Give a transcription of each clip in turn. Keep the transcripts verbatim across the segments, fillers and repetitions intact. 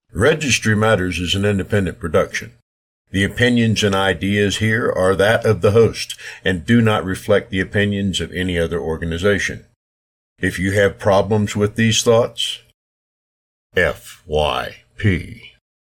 Registry Matters is an independent production. The opinions and ideas here are that of the host and do not reflect the opinions of any other organization. If you have problems with these thoughts, F Y P.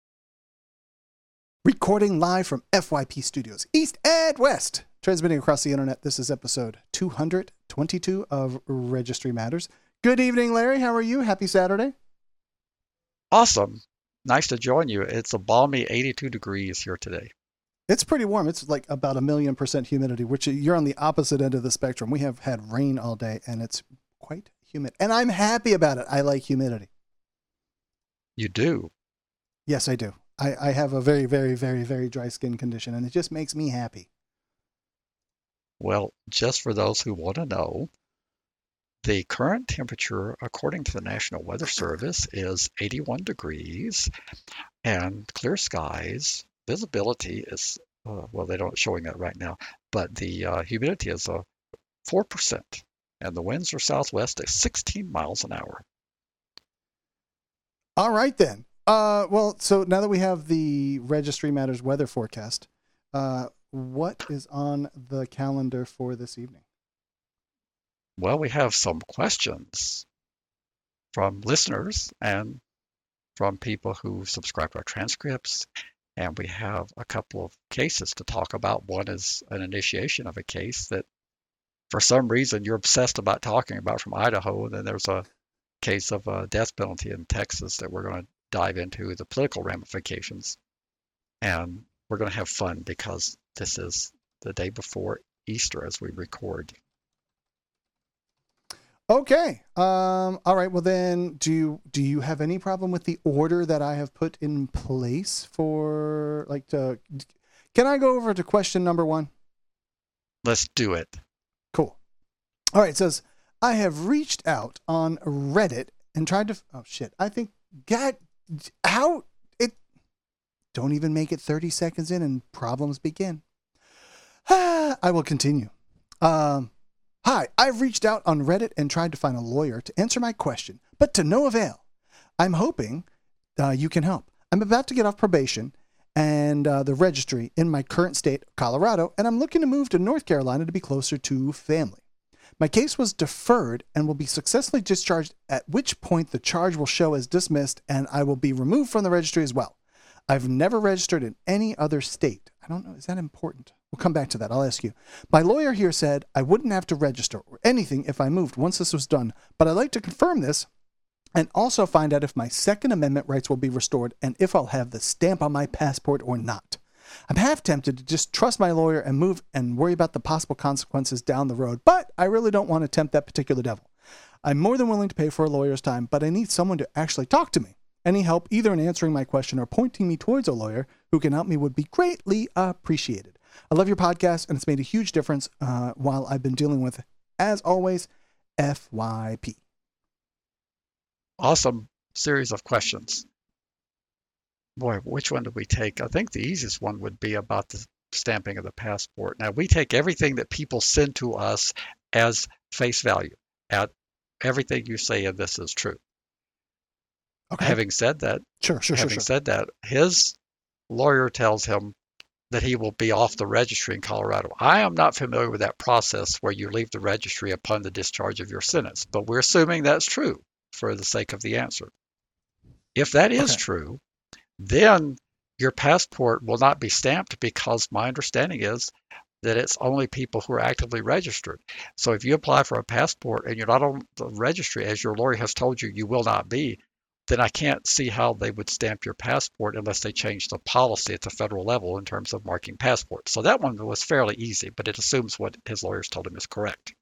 Recording live from F Y P Studios, East and West. Transmitting across the internet, this is episode two hundred twenty-two of Registry Matters. Good evening, Larry. How are you? Happy Saturday. Awesome. Nice to join you. It's a balmy eighty-two degrees here today. It's pretty warm. It's like about a million percent humidity, which you're on the opposite end of the spectrum. We have had rain all day, and it's quite humid. And I'm happy about it. I like humidity. You do? Yes, I do. I, I have a very, very, very, very dry skin condition, and it just makes me happy. Well, just for those who want to know, the current temperature, according to the National Weather Service, is eighty-one degrees and clear skies. Visibility is, uh, well, they don't showing that right now, but the uh, humidity is uh, four percent, and the winds are southwest at sixteen miles an hour. All right, then. Uh, well, so now that we have the Registry Matters weather forecast, uh, what is on the calendar for this evening? Well, we have some questions from listeners and from people who subscribe to our transcripts, and we have a couple of cases to talk about. One is an initiation of a case that, for some reason, you're obsessed about talking about from Idaho, and then there's a case of a death penalty in Texas that we're going to dive into the political ramifications. And we're going to have fun because this is the day before Easter as we record. Okay. Um, all right. Well, then, do you, do you have any problem with the order that I have put in place for, like, to, can I go over to question number one? Let's do it. Cool. All right. It says, I have reached out on Reddit and tried to, oh, shit. I think, God, how, it, don't even make it thirty seconds in and problems begin. I will continue. Um, Hi, I've reached out on Reddit and tried to find a lawyer to answer my question, but to no avail. I'm hoping uh, you can help. I'm about to get off probation and uh, the registry in my current state, Colorado, and I'm looking to move to North Carolina to be closer to family. My case was deferred and will be successfully discharged, at which point the charge will show as dismissed and I will be removed from the registry as well. I've never registered in any other state. I don't know. Is that important? We'll come back to that. I'll ask you. My lawyer here said I wouldn't have to register or anything if I moved once this was done, but I'd like to confirm this and also find out if my Second Amendment rights will be restored and if I'll have the stamp on my passport or not. I'm half tempted to just trust my lawyer and move and worry about the possible consequences down the road, but I really don't want to tempt that particular devil. I'm more than willing to pay for a lawyer's time, but I need someone to actually talk to me. Any help either in answering my question or pointing me towards a lawyer who can help me would be greatly appreciated. I love your podcast, and it's made a huge difference uh, while I've been dealing with, as always, F Y P. Awesome series of questions. Boy, which one do we take? I think the easiest one would be about the stamping of the passport. Now, we take everything that people send to us as face value. At everything you say in this is true. Okay. Having said that, sure, sure, having sure, sure. said that, his lawyer tells him that he will be off the registry in Colorado. I am not familiar with that process where you leave the registry upon the discharge of your sentence, but we're assuming that's true for the sake of the answer. If that is Okay. true, then your passport will not be stamped because my understanding is that it's only people who are actively registered. So if you apply for a passport and you're not on the registry, as your lawyer has told you you will not be, then I can't see how they would stamp your passport unless they change the policy at the federal level in terms of marking passports. So that one was fairly easy, but it assumes what his lawyers told him is correct.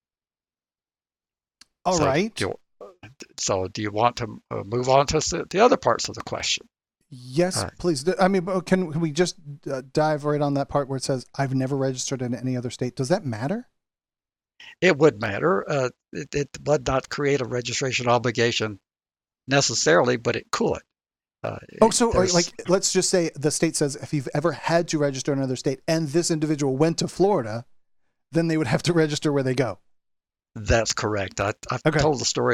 All so right. Do you, so do you want to uh, move on to the other parts of the question? Yes, Right. please. I mean, can, can we just uh, dive right on that part where it says, I've never registered in any other state? Does that matter? It would matter. Uh, it, it would not create a registration obligation necessarily, but it could. Uh, Oh, so there's- like, let's just say the state says if you've ever had to register in another state and this individual went to Florida, then they would have to register where they go. That's correct. I, I've Okay. told the story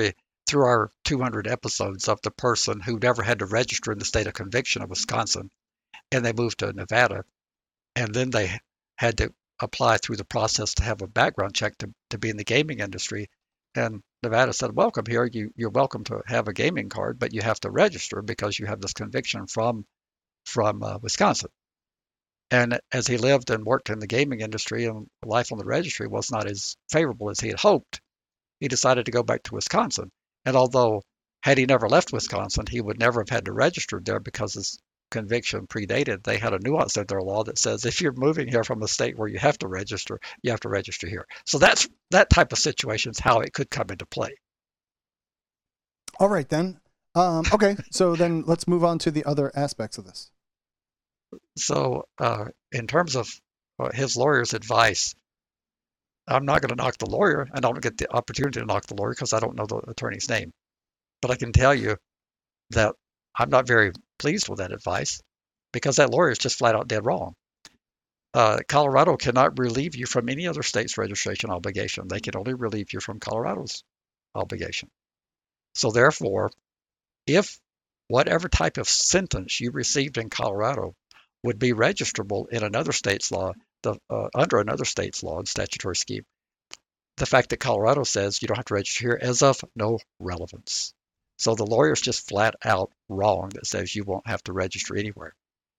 through our two hundred episodes of the person who never had to register in the state of conviction of Wisconsin, and they moved to Nevada, and then they had to apply through the process to have a background check to, to be in the gaming industry. And Nevada said, welcome here. You, you're welcome to have a gaming card, but you have to register because you have this conviction from, from uh, Wisconsin. And as he lived and worked in the gaming industry, and life on the registry was not as favorable as he had hoped, he decided to go back to Wisconsin. And although had he never left Wisconsin, he would never have had to register there because his conviction predated. They had a nuance in their law that says if you're moving here from a state where you have to register, you have to register here. So that's that type of situation is how it could come into play. All right, then. Um, okay, so then let's move on to the other aspects of this. So uh, in terms of uh, his lawyer's advice, I'm not going to knock the lawyer, and I don't get the opportunity to knock the lawyer because I don't know the attorney's name. But I can tell you that I'm not very pleased with that advice because that lawyer is just flat out dead wrong. Uh, Colorado cannot relieve you from any other state's registration obligation. They can only relieve you from Colorado's obligation. So therefore, if whatever type of sentence you received in Colorado would be registrable in another state's law, the, uh, under another state's law and statutory scheme, the fact that Colorado says you don't have to register here is of no relevance. So the lawyer's just flat out wrong that says you won't have to register anywhere.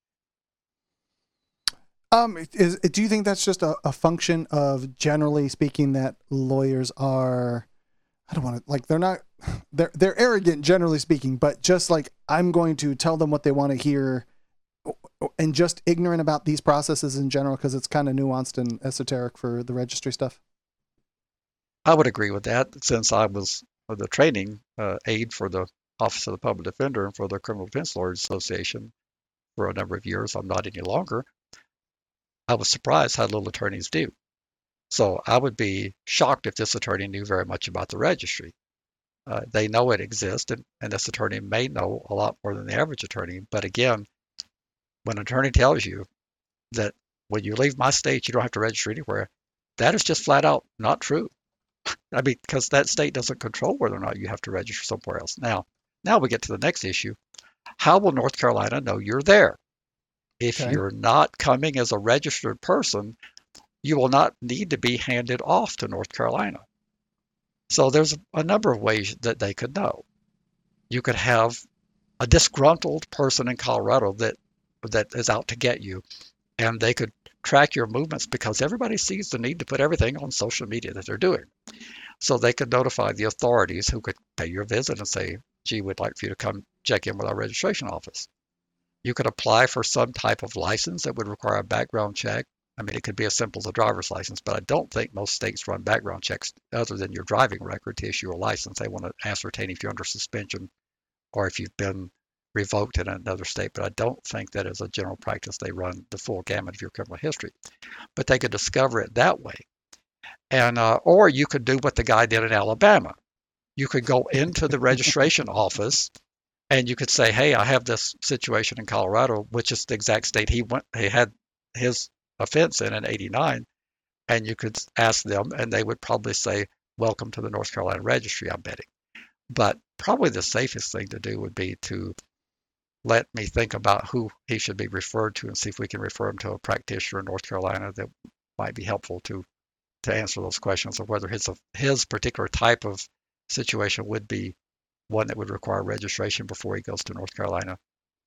Um, is, do you think that's just a, a function of, generally speaking, that lawyers are, I don't want to, like, they're not, they're, they're arrogant, generally speaking, but just like, I'm going to tell them what they want to hear, and just ignorant about these processes in general because it's kind of nuanced and esoteric for the registry stuff? I would agree with that, since I was the training uh, aide for the Office of the Public Defender and for the Criminal Defense Lawyers Association for a number of years. I'm not any longer. I was surprised how little attorneys do. So I would be shocked if this attorney knew very much about the registry. Uh, they know it exists, and, and this attorney may know a lot more than the average attorney. But again, when an attorney tells you that when you leave my state, you don't have to register anywhere, that is just flat out not true. I mean, because that state doesn't control whether or not you have to register somewhere else. Now, now we get to the next issue. How will North Carolina know you're there? If Okay. you're not coming as a registered person, you will not need to be handed off to North Carolina. So there's a number of ways that they could know. You could have a disgruntled person in Colorado that that is out to get you, and they could track your movements because everybody sees the need to put everything on social media that they're doing. So they could notify the authorities who could pay your visit and say, gee, we'd like for you to come check in with our registration office. You could apply for some type of license that would require a background check. I mean, it could be as simple as a driver's license, but I don't think most states run background checks other than your driving record to issue a license. They want to ascertain if you're under suspension or if you've been revoked in another state, but I don't think that as a general practice they run the full gamut of your criminal history. But they could discover it that way. And uh, or you could do what the guy did in Alabama. You could go into the registration office and you could say, hey, I have this situation in Colorado, which is the exact state he went he had his offense in in eighty-nine, and you could ask them and they would probably say, welcome to the North Carolina registry, I'm betting. But probably the safest thing to do would be to let me think about who he should be referred to and see if we can refer him to a practitioner in North Carolina that might be helpful to to answer those questions of whether his his particular type of situation would be one that would require registration before he goes to North Carolina.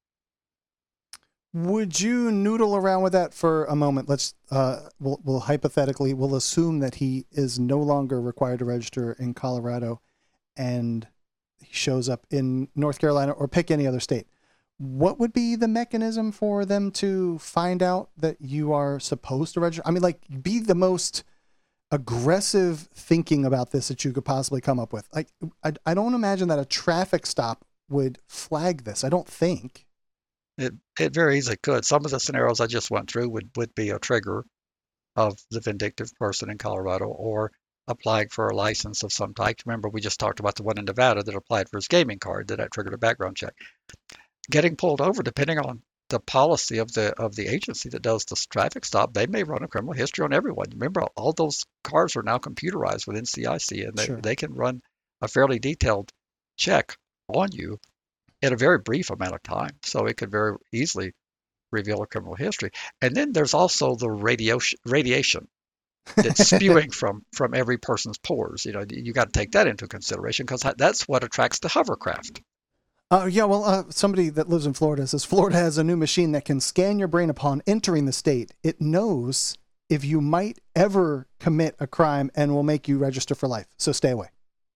Would you noodle around with that for a moment? Let's uh, we'll, we'll hypothetically we'll assume that he is no longer required to register in Colorado, and he shows up in North Carolina or pick any other state. What would be the mechanism for them to find out that you are supposed to register? I mean, like, be the most aggressive thinking about this that you could possibly come up with. Like, I, I don't imagine that a traffic stop would flag this. I don't think. It it very easily could. Some of the scenarios I just went through would, would be a trigger of the vindictive person in Colorado or applying for a license of some type. Remember, we just talked about the one in Nevada that applied for his gaming card that, that triggered a background check. Getting pulled over, depending on the policy of the of the agency that does the traffic stop, they may run a criminal history on everyone. Remember, all those cars are now computerized with N C I C, and they, Sure. they can run a fairly detailed check on you in a very brief amount of time. So it could very easily reveal a criminal history. And then there's also the radiation radiation that's spewing from from every person's pores. You know, you got to take that into consideration because that's what attracts the hovercraft. Uh, yeah, well, uh, somebody that lives in Florida says Florida has a new machine that can scan your brain upon entering the state. It knows if you might ever commit a crime and will make you register for life. So stay away.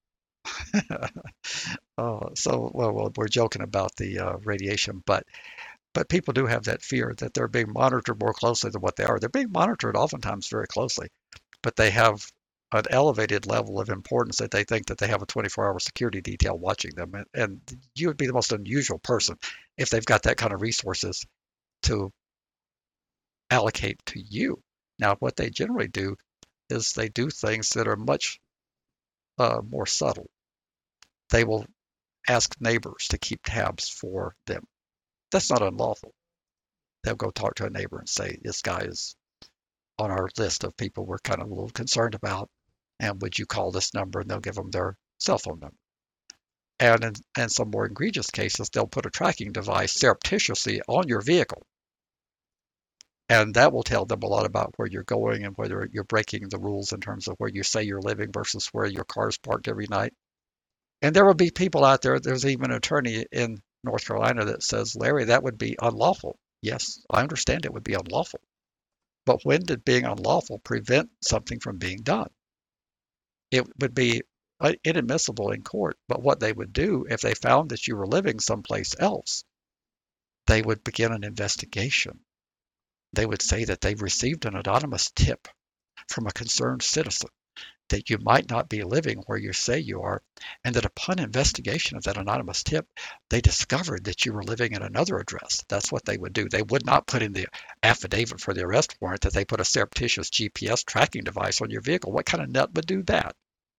Oh, so well, well, we're joking about the uh, radiation, but but people do have that fear that they're being monitored more closely than what they are. They're being monitored oftentimes very closely, but they have an elevated level of importance that they think that they have a twenty-four hour security detail watching them. And, and you would be the most unusual person if they've got that kind of resources to allocate to you. Now, what they generally do is they do things that are much uh, more subtle. They will ask neighbors to keep tabs for them. That's not unlawful. They'll go talk to a neighbor and say, this guy is on our list of people we're kind of a little concerned about, and would you call this number? And they'll give them their cell phone number. And in, in some more egregious cases, they'll put a tracking device surreptitiously on your vehicle. And that will tell them a lot about where you're going and whether you're breaking the rules in terms of where you say you're living versus where your car's parked every night. And there will be people out there, there's even an attorney in North Carolina that says, Larry, that would be unlawful. Yes, I understand it would be unlawful. But when did being unlawful prevent something from being done? It would be inadmissible in court. But what they would do if they found that you were living someplace else, they would begin an investigation. They would say that they received an anonymous tip from a concerned citizen that you might not be living where you say you are, and that upon investigation of that anonymous tip, they discovered that you were living at another address. That's what they would do. They would not put in the affidavit for the arrest warrant that they put a surreptitious G P S tracking device on your vehicle. What kind of nut would do that?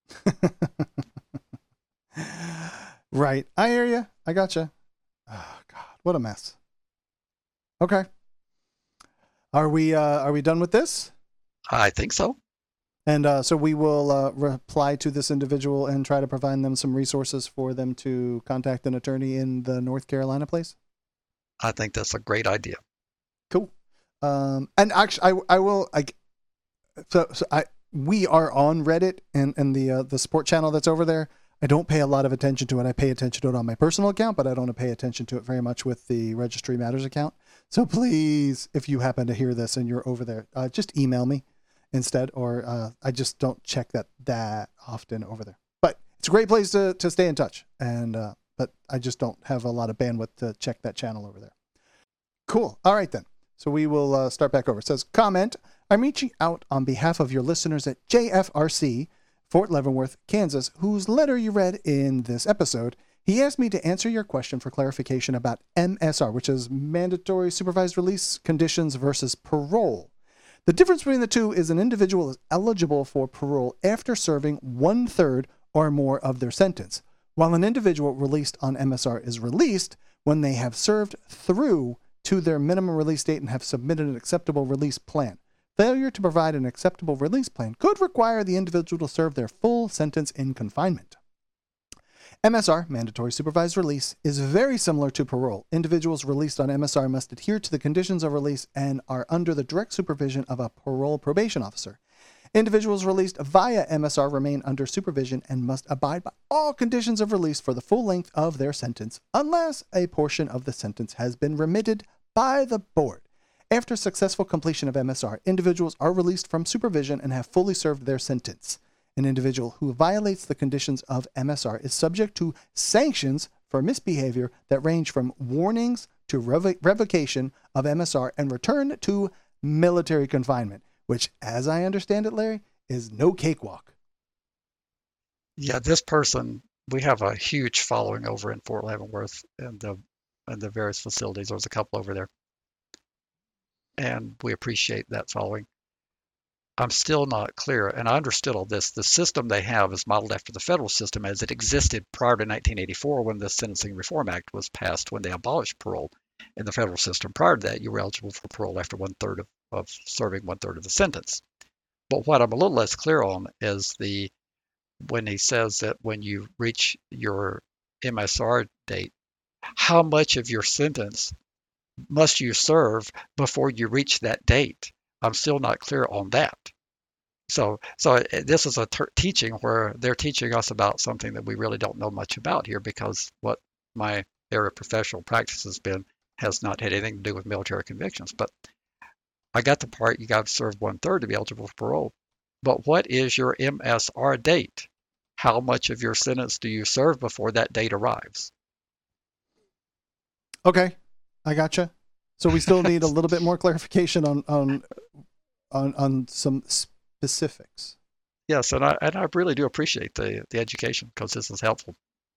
Right. I hear you. I gotcha. Oh, God, what a mess. Okay. Are we, uh, are we done with this? I think so. And uh, so we will uh, reply to this individual and try to provide them some resources for them to contact an attorney in the North Carolina place. I think that's a great idea. Cool. Um, and actually, I I will I so, so I we are on Reddit and and the uh, the support channel that's over there. I don't pay a lot of attention to it. I pay attention to it on my personal account, but I don't pay attention to it very much with the Registry Matters account. So please, if you happen to hear this and you're over there, uh, just email me instead, or uh, I just don't check that that often over there. But it's a great place to, to stay in touch. And uh, but I just don't have a lot of bandwidth to check that channel over there. Cool. All right, then. So we will uh, start back over. It says, comment, I'm reaching out on behalf of your listeners at J F R C, Fort Leavenworth, Kansas, whose letter you read in this episode. He asked me to answer your question for clarification about M S R, which is Mandatory Supervised Release Conditions versus parole. The difference between the two is an individual is eligible for parole after serving one-third or more of their sentence, while an individual released on M S R is released when they have served through to their minimum release date and have submitted an acceptable release plan. Failure to provide an acceptable release plan could require the individual to serve their full sentence in confinement. M S R, Mandatory Supervised Release, is very similar to parole. Individuals released on M S R must adhere to the conditions of release and are under the direct supervision of a parole probation officer. Individuals released via M S R remain under supervision and must abide by all conditions of release for the full length of their sentence, unless a portion of the sentence has been remitted by the board. After successful completion of M S R, individuals are released from supervision and have fully served their sentence. An individual who violates the conditions of M S R is subject to sanctions for misbehavior that range from warnings to rev- revocation of M S R and return to military confinement, which, as I understand it, Larry, is no cakewalk. Yeah, this person, we have a huge following over in Fort Leavenworth and the and the various facilities. There's a couple over there. And we appreciate that following. I'm still not clear, and I understood all this. The system they have is modeled after the federal system as it existed prior to nineteen eighty-four when the Sentencing Reform Act was passed, when they abolished parole in the federal system. Prior to that, you were eligible for parole after one-third of, of serving one-third of the sentence. But what I'm a little less clear on is the when he says that when you reach your M S R date, how much of your sentence must you serve before you reach that date? I'm still not clear on that. So, so this is a ter- teaching where they're teaching us about something that we really don't know much about here, because what my area of professional practice has been has not had anything to do with military convictions. But I got the part you got to serve one third to be eligible for parole. But what is your M S R date? How much of your sentence do you serve before that date arrives? Okay, I gotcha. So we still need a little bit more clarification on on on, on some specifics. Yes, and I and I really do appreciate the the education, because this is helpful.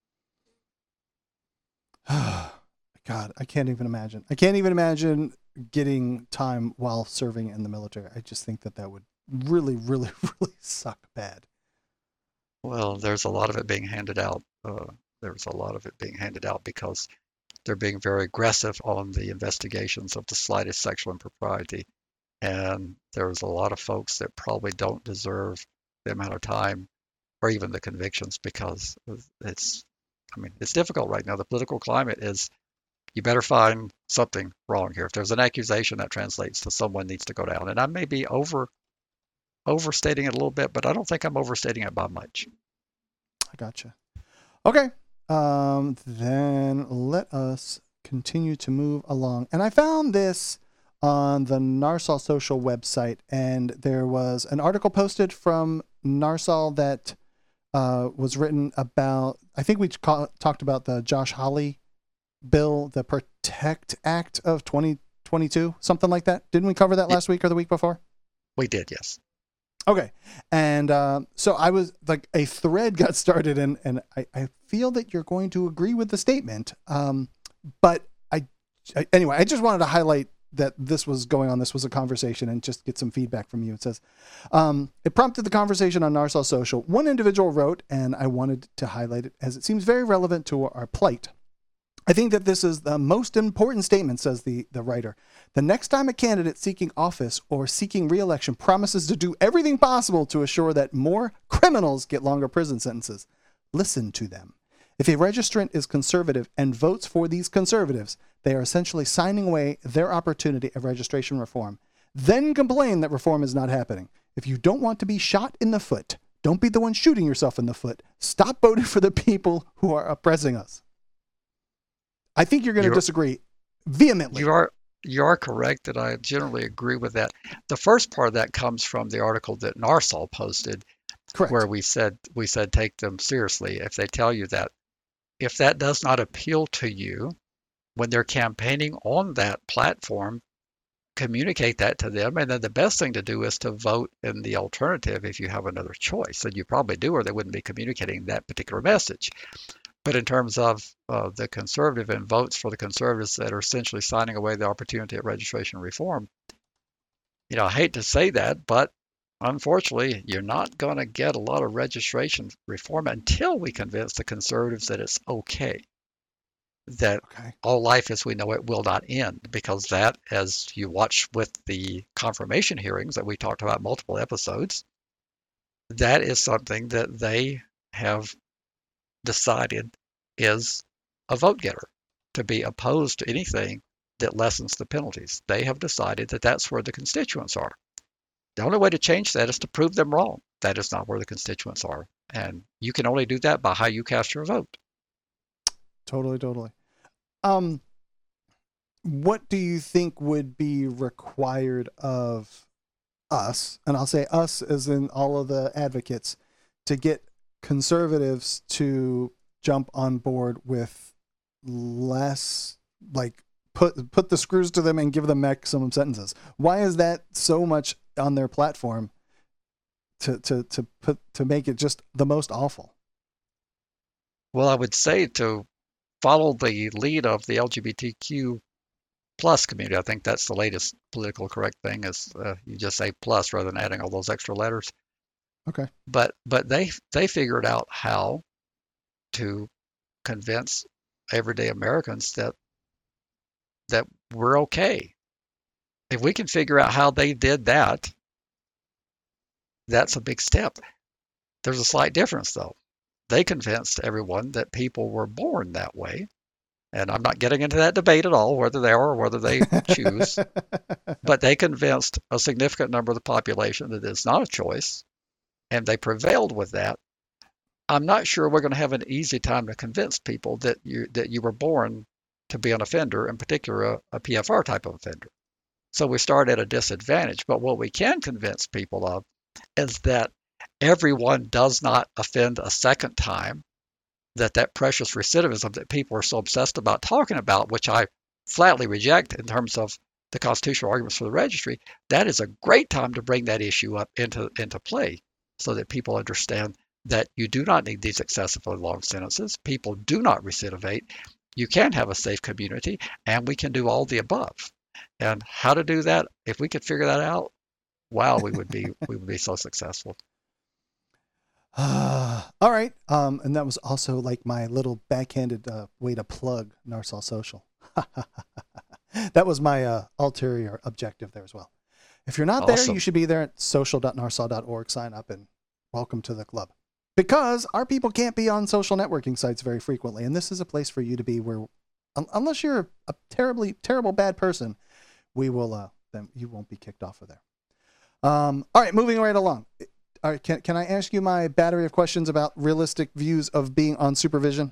God, I can't even imagine. I can't even imagine getting time while serving in the military. I just think that that would really, really, really suck bad. Well, there's a lot of it being handed out. Uh, there's a lot of it being handed out because they're being very aggressive on the investigations of the slightest sexual impropriety. And there's a lot of folks that probably don't deserve the amount of time or even the convictions, because it's, I mean, it's difficult right now. The political climate is, you better find something wrong here. If there's an accusation, that translates to someone needs to go down. And I may be over overstating it a little bit, but I don't think I'm overstating it by much. I gotcha. Okay. Um, then let us continue to move along. And I found this on the Narsal Social website, and there was an article posted from Narsal that uh, was written about, I think we ca- talked about the Josh Hawley bill, the Protect Act of twenty twenty-two, something like that. Didn't we cover that last week or the week before? We did, yes. Okay. And uh, so I was like, a thread got started, and, and I, I feel that you're going to agree with the statement. Um, but I, I, anyway, I just wanted to highlight that this was going on. This was a conversation, and just get some feedback from you. It says, um, it prompted the conversation on Narsal Social. One individual wrote, and I wanted to highlight it as it seems very relevant to our plight. I think that this is the most important statement, says the, the writer. The next time a candidate seeking office or seeking re-election promises to do everything possible to assure that more criminals get longer prison sentences, listen to them. If a registrant is conservative and votes for these conservatives, they are essentially signing away their opportunity of registration reform. Then complain that reform is not happening. If you don't want to be shot in the foot, don't be the one shooting yourself in the foot. Stop voting for the people who are oppressing us. I think you're going to disagree vehemently. You are you are correct that I generally agree with that. The first part of that comes from the article that Narsal posted, correct, where we said we said take them seriously if they tell you that. If that does not appeal to you when they're campaigning on that platform, communicate that to them. And then the best thing to do is to vote in the alternative if you have another choice. And you probably do, or they wouldn't be communicating that particular message. But in terms of uh, the conservative and votes for the conservatives that are essentially signing away the opportunity at registration reform, you know, I hate to say that, but unfortunately, you're not going to get a lot of registration reform until we convince the conservatives that it's okay, that okay. all life as we know it will not end, because that, as you watch with the confirmation hearings that we talked about multiple episodes, that is something that they have decided is a vote getter, to be opposed to anything that lessens the penalties. They have decided that that's where the constituents are. The only way to change that is to prove them wrong. That is not where the constituents are. And you can only do that by how you cast your vote. Totally, totally. Um, what do you think would be required of us, and I'll say us as in all of the advocates, to get conservatives to jump on board with less, like put put the screws to them and give them maximum sentences? Why is that so much on their platform to to to put to make it just the most awful? Well, I would say to follow the lead of the L G B T Q plus community. I think that's the latest political correct thing, is uh, you just say plus rather than adding all those extra letters. Okay. But but they they figured out how to convince everyday Americans that that we're okay. If we can figure out how they did that, that's a big step. There's a slight difference though. they convinced everyone that people were born that way. And I'm not getting into that debate at all, whether they are or whether they choose. But they convinced a significant number of the population that it's not a choice, and they prevailed with that. I'm not sure we're going to have an easy time to convince people that you that you were born to be an offender, in particular a, a P F R type of offender. So we start at a disadvantage. But what we can convince people of is that everyone does not offend a second time, that that precious recidivism that people are so obsessed about talking about, which I flatly reject in terms of the constitutional arguments for the registry, that is a great time to bring that issue up into, into play so that people understand that you do not need these excessively long sentences. People do not recidivate. You can have a safe community, and we can do all the above. And how to do that, if we could figure that out, wow, we would be we would be so successful. Uh, all right. Um, and that was also like my little backhanded uh, way to plug Narsal Social. That was my uh, ulterior objective there as well. If you're not Awesome. there, you should be there at social dot narsal dot org. Sign up and welcome to the club. Because our people can't be on social networking sites very frequently. And this is a place for you to be where, un- unless you're a terribly, terrible bad person, we will, uh, then you won't be kicked off of there. Um, all right, moving right along. All right, can, can I ask you my battery of questions about realistic views of being on supervision?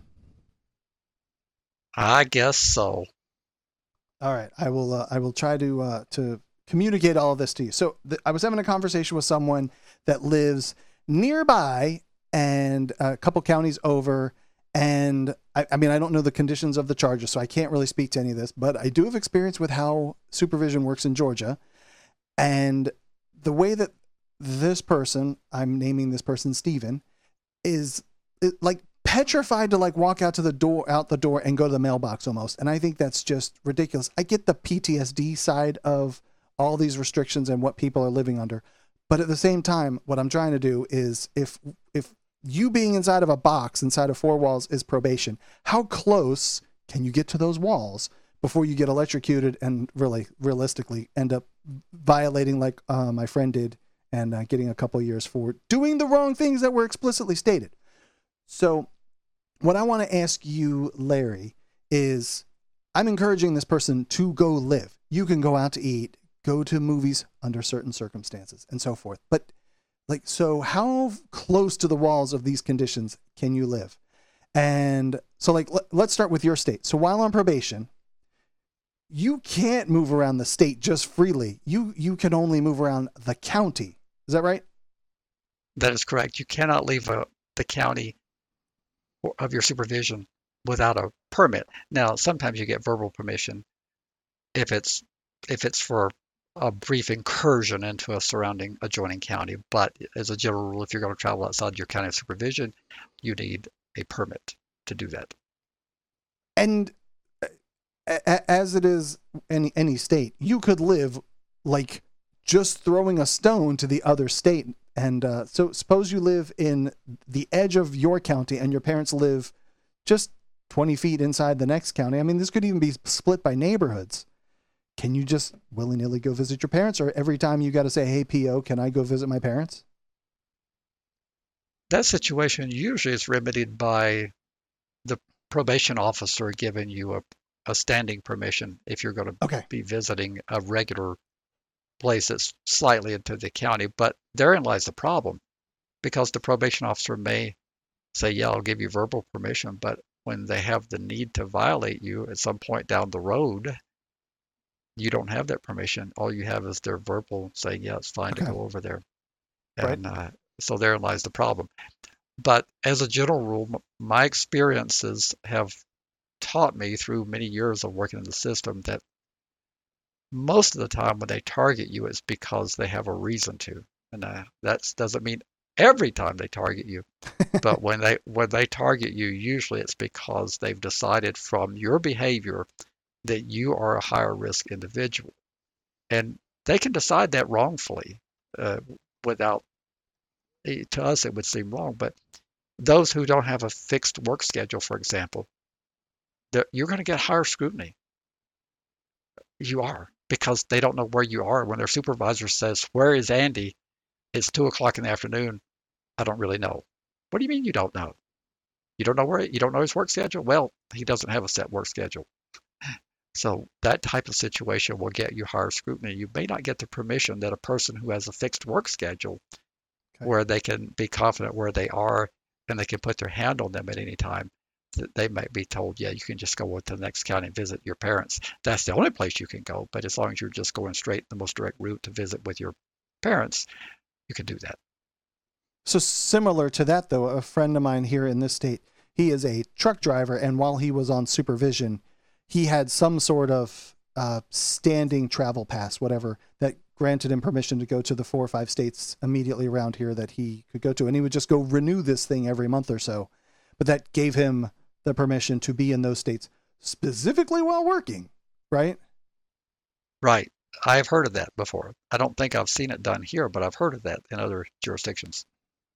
I guess so. All right, I will. Uh, I will try to uh, to communicate all of this to you. So th- I was having a conversation with someone that lives nearby and a couple counties over, and I, I mean I don't know the conditions of the charges, so I can't really speak to any of this. But I do have experience with how supervision works in Georgia, and the way that this person, I'm naming this person Steven, is it, like petrified to like walk out to the door, out the door and go to the mailbox almost. And I think that's just ridiculous. I get the P T S D side of all these restrictions and what people are living under. But at the same time, what I'm trying to do is if, if you being inside of a box, inside of four walls is probation, how close can you get to those walls before you get electrocuted and really realistically end up violating like uh, my friend did and uh, getting a couple years for doing the wrong things that were explicitly stated. So what I want to ask you, Larry, is I'm encouraging this person to go live. You can go out to eat, go to movies under certain circumstances and so forth. But like, so how close to the walls of these conditions can you live? And so like, let, let's start with your state. So while on probation, you can't move around the state just freely. You, you can only move around the county. Is that right? That is correct. You cannot leave a, the county of your supervision without a permit. Now, sometimes you get verbal permission if it's if it's for a brief incursion into a surrounding adjoining county. But as a general rule, if you're going to travel outside your county of supervision, you need a permit to do that. And as it is any any state, you could live like just throwing a stone to the other state. And uh, so suppose you live in the edge of your county and your parents live just twenty feet inside the next county. I mean, this could even be split by neighborhoods. Can you just willy-nilly go visit your parents? Or every time you got to say, hey, P O, can I go visit my parents? That situation usually is remedied by the probation officer giving you a, a standing permission if you're going to Okay. be visiting a regular place that's slightly into the county. But therein lies the problem, because the probation officer may say, yeah, I'll give you verbal permission, but when they have the need to violate you at some point down the road, you don't have that permission. All you have is their verbal saying, yeah, it's fine Okay. to go over there. Right. And uh, so therein lies the problem. But as a general rule, m- my experiences have taught me through many years of working in the system that most of the time when they target you, it's because they have a reason to. And uh, that doesn't mean every time they target you, but when they when they target you, usually it's because they've decided from your behavior that you are a higher risk individual. And they can decide that wrongfully uh, without, to us it would seem wrong, but those who don't have a fixed work schedule, for example, you're going to get higher scrutiny. You are, because they don't know where you are. When their supervisor says, where is Andy? It's two o'clock in the afternoon. I don't really know. What do you mean you don't know? You don't know where you don't know his work schedule? Well, he doesn't have a set work schedule. So that type of situation will get you higher scrutiny. You may not get the permission that a person who has a fixed work schedule Okay. where they can be confident where they are and they can put their hand on them at any time, that they might be told, yeah, you can just go to the next county and visit your parents. That's the only place you can go. But as long as you're just going straight, the most direct route to visit with your parents, you can do that. So similar to that, though, a friend of mine here in this state, he is a truck driver, and while he was on supervision, he had some sort of uh, standing travel pass, whatever, that granted him permission to go to the four or five states immediately around here that he could go to. And he would just go renew this thing every month or so. But that gave him the permission to be in those states specifically while working, right? Right. I've heard of that before. I don't think I've seen it done here, but I've heard of that in other jurisdictions.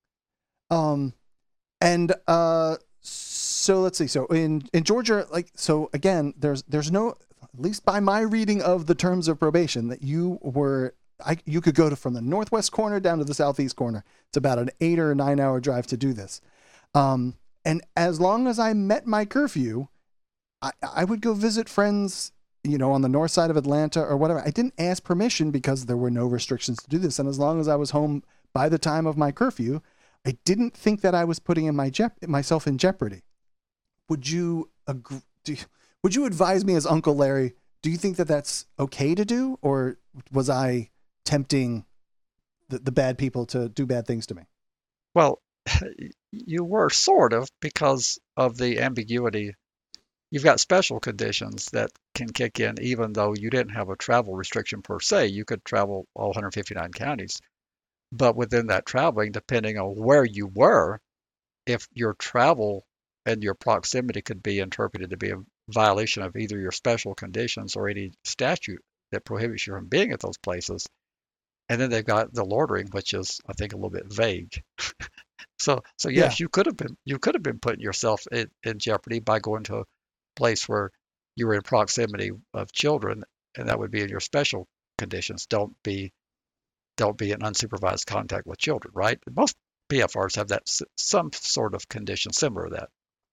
Um, and uh, so let's see. So in, in Georgia, like, so again, there's there's no, at least by my reading of the terms of probation, that you were, I you could go to from the northwest corner down to the southeast corner. It's about an eight or nine hour drive to do this. Um, and as long as I met my curfew, I, I would go visit friends, you know, on the north side of Atlanta or whatever. I didn't ask permission because there were no restrictions to do this. And as long as I was home by the time of my curfew, I didn't think that I was putting in my jep- myself in jeopardy. Would you agree? Do you, would you advise me as Uncle Larry? Do you think that that's okay to do, or was I tempting the, the bad people to do bad things to me? Well, you were sort of, because of the ambiguity. You've got special conditions that can kick in even though you didn't have a travel restriction per se. You could travel all one hundred fifty-nine counties. But within that traveling, depending on where you were, if your travel and your proximity could be interpreted to be a violation of either your special conditions or any statute that prohibits you from being at those places. And then they've got the loitering, which is, I think, a little bit vague. so, so yes, Yeah. you could have been you could have been putting yourself in, in jeopardy by going to a place where you were in proximity of children, and that would be in your special conditions. Don't be Don't be in unsupervised contact with children, right? Most P F Rs have that some sort of condition similar to that.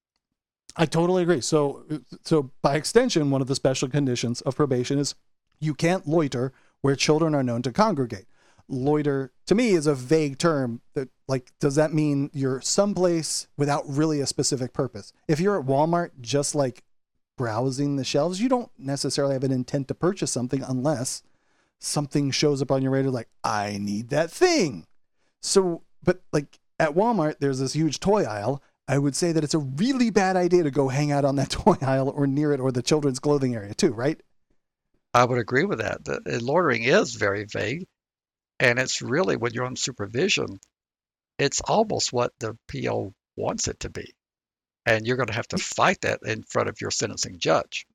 I totally agree. So, so by extension, one of the special conditions of probation is you can't loiter where children are known to congregate. Loiter, to me, is a vague term. That, like, does that mean you're someplace without really a specific purpose? If you're at Walmart, just like browsing the shelves, you don't necessarily have an intent to purchase something unless something shows up on your radar like, I need that thing. So, but like at Walmart, there's this huge toy aisle. I would say that it's a really bad idea to go hang out on that toy aisle or near it, or the children's clothing area too, right? I would agree with that. The, the loitering is very vague, and it's really, when you're on supervision, it's almost what the P O wants it to be. And you're going to have to fight that in front of your sentencing judge.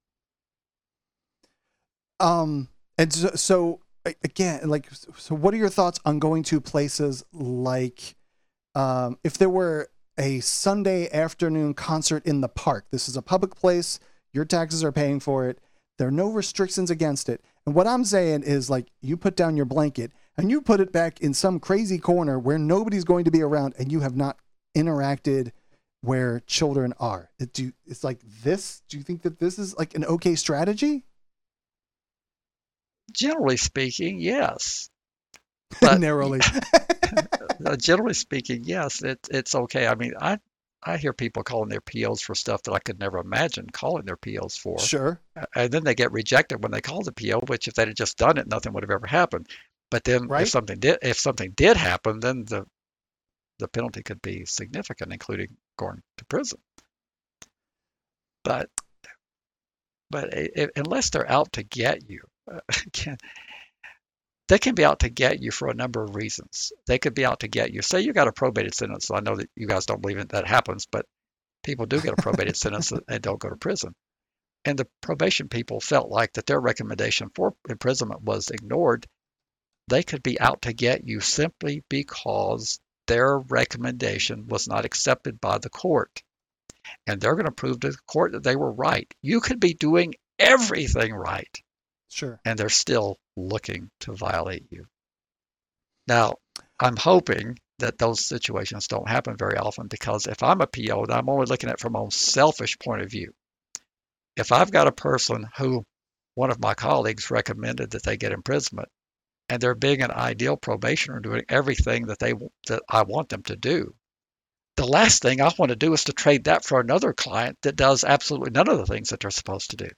Um, and so, so again, like, so what are your thoughts on going to places like, um, if there were a Sunday afternoon concert in the park? This is a public place. Your taxes are paying for it. There are no restrictions against it. And what I'm saying is, like, you put down your blanket and you put it back in some crazy corner where nobody's going to be around, and you have not interacted where children are. It, do, it's like this. Do you think that this is like an okay strategy? Generally speaking, yes. But Narrowly. generally speaking, yes, it, it's okay. I mean, I I hear people calling their P Os for stuff that I could never imagine calling their P Os for. Sure. And then they get rejected when they call the P O, which if they'd have just done it, nothing would have ever happened. But then Right. if something did if something did happen, then the the penalty could be significant, including going to prison. But but it, unless they're out to get you, uh, again, they can be out to get you for a number of reasons. They could be out to get you. Say you got a probated sentence. So I know that you guys don't believe it, that happens, but people do get a probated sentence and don't go to prison. And the probation people felt like that their recommendation for imprisonment was ignored. They could be out to get you simply because their recommendation was not accepted by the court. And they're going to prove to the court that they were right. You could be doing everything right. Sure. And they're still looking to violate you. Now, I'm hoping that those situations don't happen very often, because if I'm a P O, and I'm only looking at it from my own selfish point of view, if I've got a person who one of my colleagues recommended that they get imprisonment, and they're being an ideal probationer, doing everything that they that I want them to do, the last thing I want to do is to trade that for another client that does absolutely none of the things that they're supposed to do.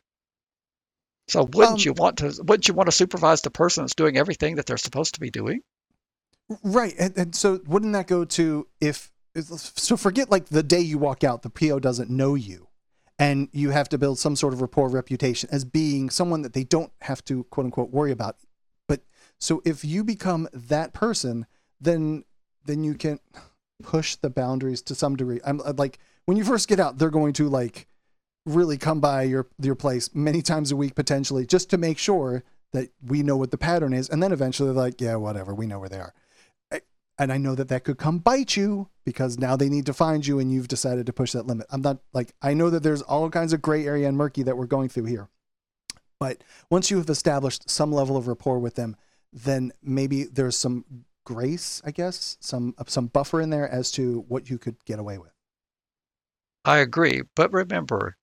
So wouldn't Um, you want to wouldn't you want to supervise the person that's doing everything that they're supposed to be doing? Right. And, and so wouldn't that go to if, so forget like the day you walk out, the P O doesn't know you and you have to build some sort of rapport reputation as being someone that they don't have to quote unquote worry about. But so if you become that person, then, then you can push the boundaries to some degree. I'm like, when you first get out, they're going to like really come by your, your place many times a week, potentially, just to make sure that we know what the pattern is. And then eventually they're like, yeah, whatever, we know where they are. And I know that that could come bite you because now they need to find you and you've decided to push that limit. I'm not like, I know that there's all kinds of gray area and murky that we're going through here. But once you have established some level of rapport with them, then maybe there's some grace, I guess, some some buffer in there as to what you could get away with. I agree. But remember,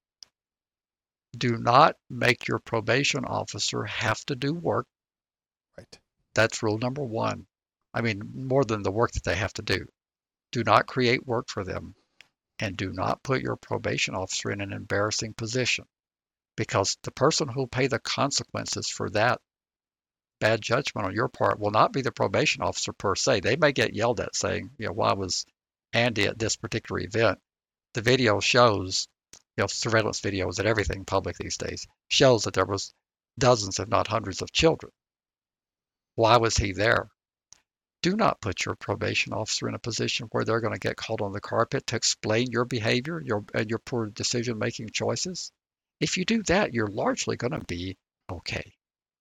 do not make your probation officer have to do work. Right. That's rule number one. I mean, more than the work that they have to do. Do not create work for them, and do not put your probation officer in an embarrassing position, because the person who will pay the consequences for that bad judgment on your part will not be the probation officer per se. They may get yelled at saying, you know, why was Andy at this particular event? The video shows, you know, surveillance videos and everything public these days shows that there was dozens, if not hundreds of children. Why was he there? Do not put your probation officer in a position where they're going to get called on the carpet to explain your behavior, your and your poor decision-making choices. If you do that, you're largely going to be okay.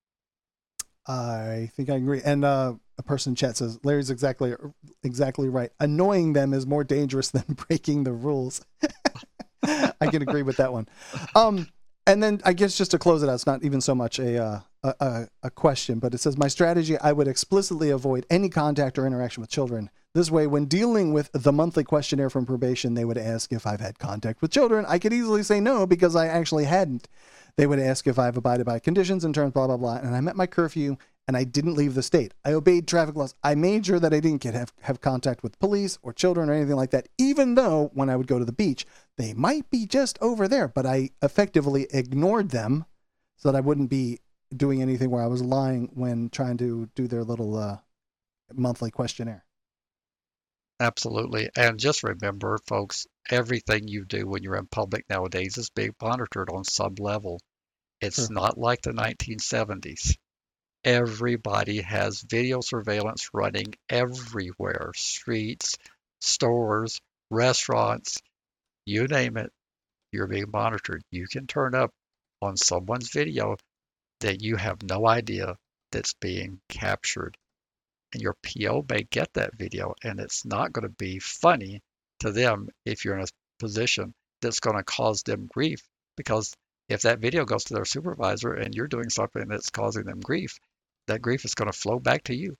I think I agree. And uh, a person in chat says, Larry's exactly exactly right. Annoying them is more dangerous than breaking the rules. I can agree with that one. Um, and then I guess just to close it out, it's not even so much a, uh, a, a question, but it says, my strategy, I would explicitly avoid any contact or interaction with children. This way, when dealing with the monthly questionnaire from probation, they would ask if I've had contact with children. I could easily say no because I actually hadn't. They would ask if I've abided by conditions and terms, blah, blah, blah. And I met my curfew and I didn't leave the state. I obeyed traffic laws. I made sure that I didn't get have, have contact with police or children or anything like that, even though when I would go to the beach, they might be just over there, but I effectively ignored them so that I wouldn't be doing anything where I was lying when trying to do their little uh, monthly questionnaire. Absolutely. And just remember, folks, everything you do when you're in public nowadays is being monitored on some level. It's Sure. not like the nineteen seventies. Everybody has video surveillance running everywhere. Streets, stores, restaurants, you name it, you're being monitored. You can turn up on someone's video that you have no idea that's being captured. And your P O may get that video, and it's not going to be funny to them if you're in a position that's going to cause them grief. Because if that video goes to their supervisor and you're doing something that's causing them grief, that grief is going to flow back to you.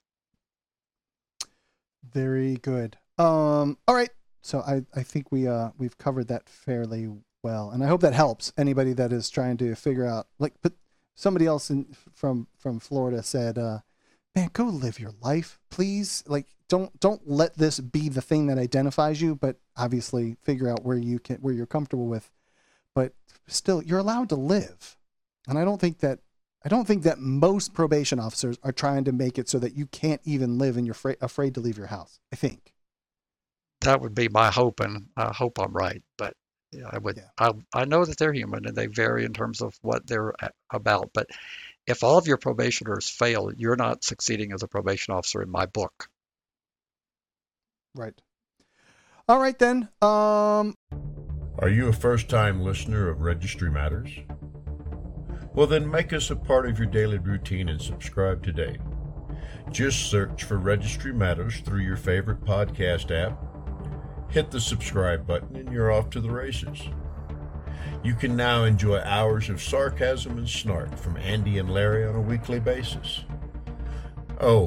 Very good. Um, all right. So I, I think we uh we've covered that fairly well, and I hope that helps anybody that is trying to figure out. Like, but somebody else in from from Florida said, uh, "Man, go live your life, please. Like, don't don't let this be the thing that identifies you. But obviously, figure out where you can where you're comfortable with. But still, you're allowed to live, and I don't think that." I don't think that most probation officers are trying to make it so that you can't even live and you're fra- afraid to leave your house. I think that would be my hope, and I hope I'm right. But yeah, I would. Yeah. I I know that they're human and they vary in terms of what they're about. But if all of your probationers fail, you're not succeeding as a probation officer in my book. Right. All right then. Um. Are you a first-time listener of Registry Matters? Well, then make us a part of your daily routine and subscribe today. Just search for Registry Matters through your favorite podcast app. Hit the subscribe button and you're off to the races. You can now enjoy hours of sarcasm and snark from Andy and Larry on a weekly basis. Oh,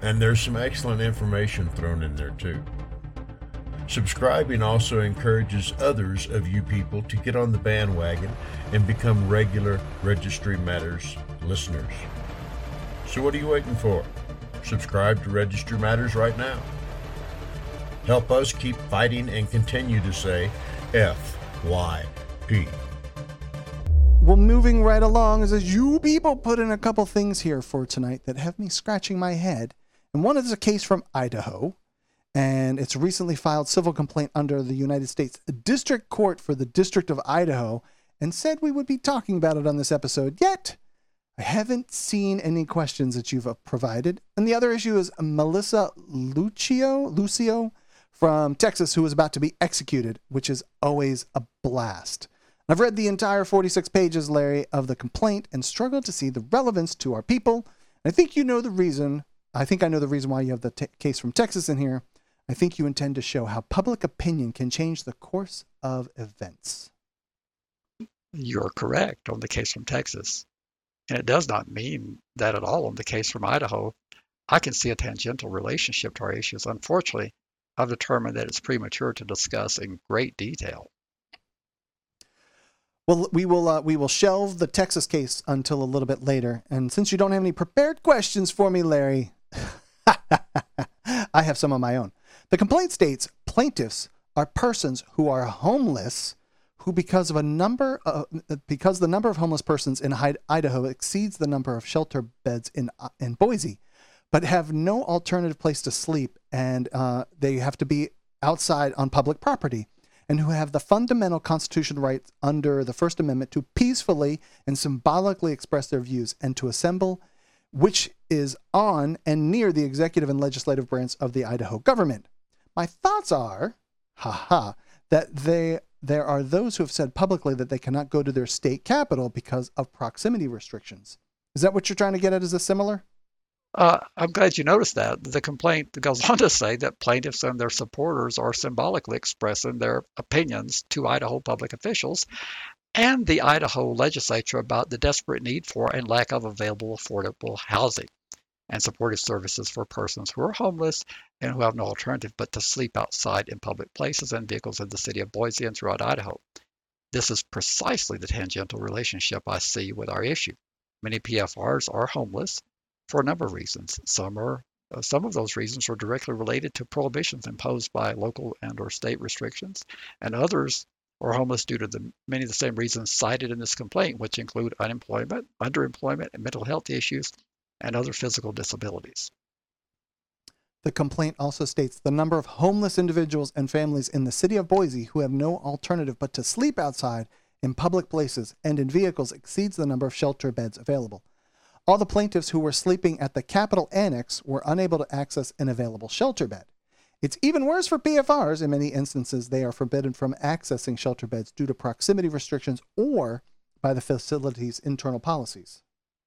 And there's some excellent information thrown in there too. Subscribing also encourages others of you people to get on the bandwagon and become regular Registry Matters listeners. So what are you waiting for? Subscribe to Registry Matters right now. Help us keep fighting and continue to say F Y P. Well, moving right along, as you people put in a couple things here for tonight that have me scratching my head. And one is a case from Idaho, and it's a recently filed civil complaint under the United States District Court for the District of Idaho, and said we would be talking about it on this episode. Yet, I haven't seen any questions that you've provided. And the other issue is Melissa Lucio, Lucio from Texas, who is about to be executed, which is always a blast. I've read the entire forty-six pages, Larry, of the complaint and struggled to see the relevance to our people. I think you know the reason. I think I know the reason why you have the t- case from Texas in here. I think you intend to show how public opinion can change the course of events. You're correct on the case from Texas. And it does not mean that at all on the case from Idaho. I can see a tangential relationship to our issues. Unfortunately, I've determined that it's premature to discuss in great detail. Well, we will uh, we will shelve the Texas case until a little bit later. And since you don't have any prepared questions for me, Larry, I have some of my own. The complaint states plaintiffs are persons who are homeless, who because of a number of, because the number of homeless persons in Idaho exceeds the number of shelter beds in in Boise, but have no alternative place to sleep, and uh, they have to be outside on public property, and who have the fundamental constitutional rights under the First Amendment to peacefully and symbolically express their views and to assemble, which is on and near the executive and legislative branch of the Idaho government. My thoughts are, haha, that they there are those who have said publicly that they cannot go to their state capital because of proximity restrictions. Is that what you're trying to get at? Is this similar? Uh, I'm glad you noticed that. The complaint goes on to say that plaintiffs and their supporters are symbolically expressing their opinions to Idaho public officials and the Idaho legislature about the desperate need for and lack of available affordable housing and supportive services for persons who are homeless and who have no alternative but to sleep outside in public places and vehicles in the city of Boise and throughout Idaho. This is precisely the tangential relationship I see with our issue. Many P F Rs are homeless for a number of reasons. Some are, uh, some of those reasons are directly related to prohibitions imposed by local and or state restrictions, and others are homeless due to the many of the same reasons cited in this complaint, which include unemployment, underemployment, and mental health issues, and other physical disabilities. The complaint also states the number of homeless individuals and families in the city of Boise who have no alternative but to sleep outside in public places and in vehicles exceeds the number of shelter beds available. All the plaintiffs who were sleeping at the Capitol Annex were unable to access an available shelter bed. It's even worse for P F Rs. In many instances, they are forbidden from accessing shelter beds due to proximity restrictions or by the facility's internal policies.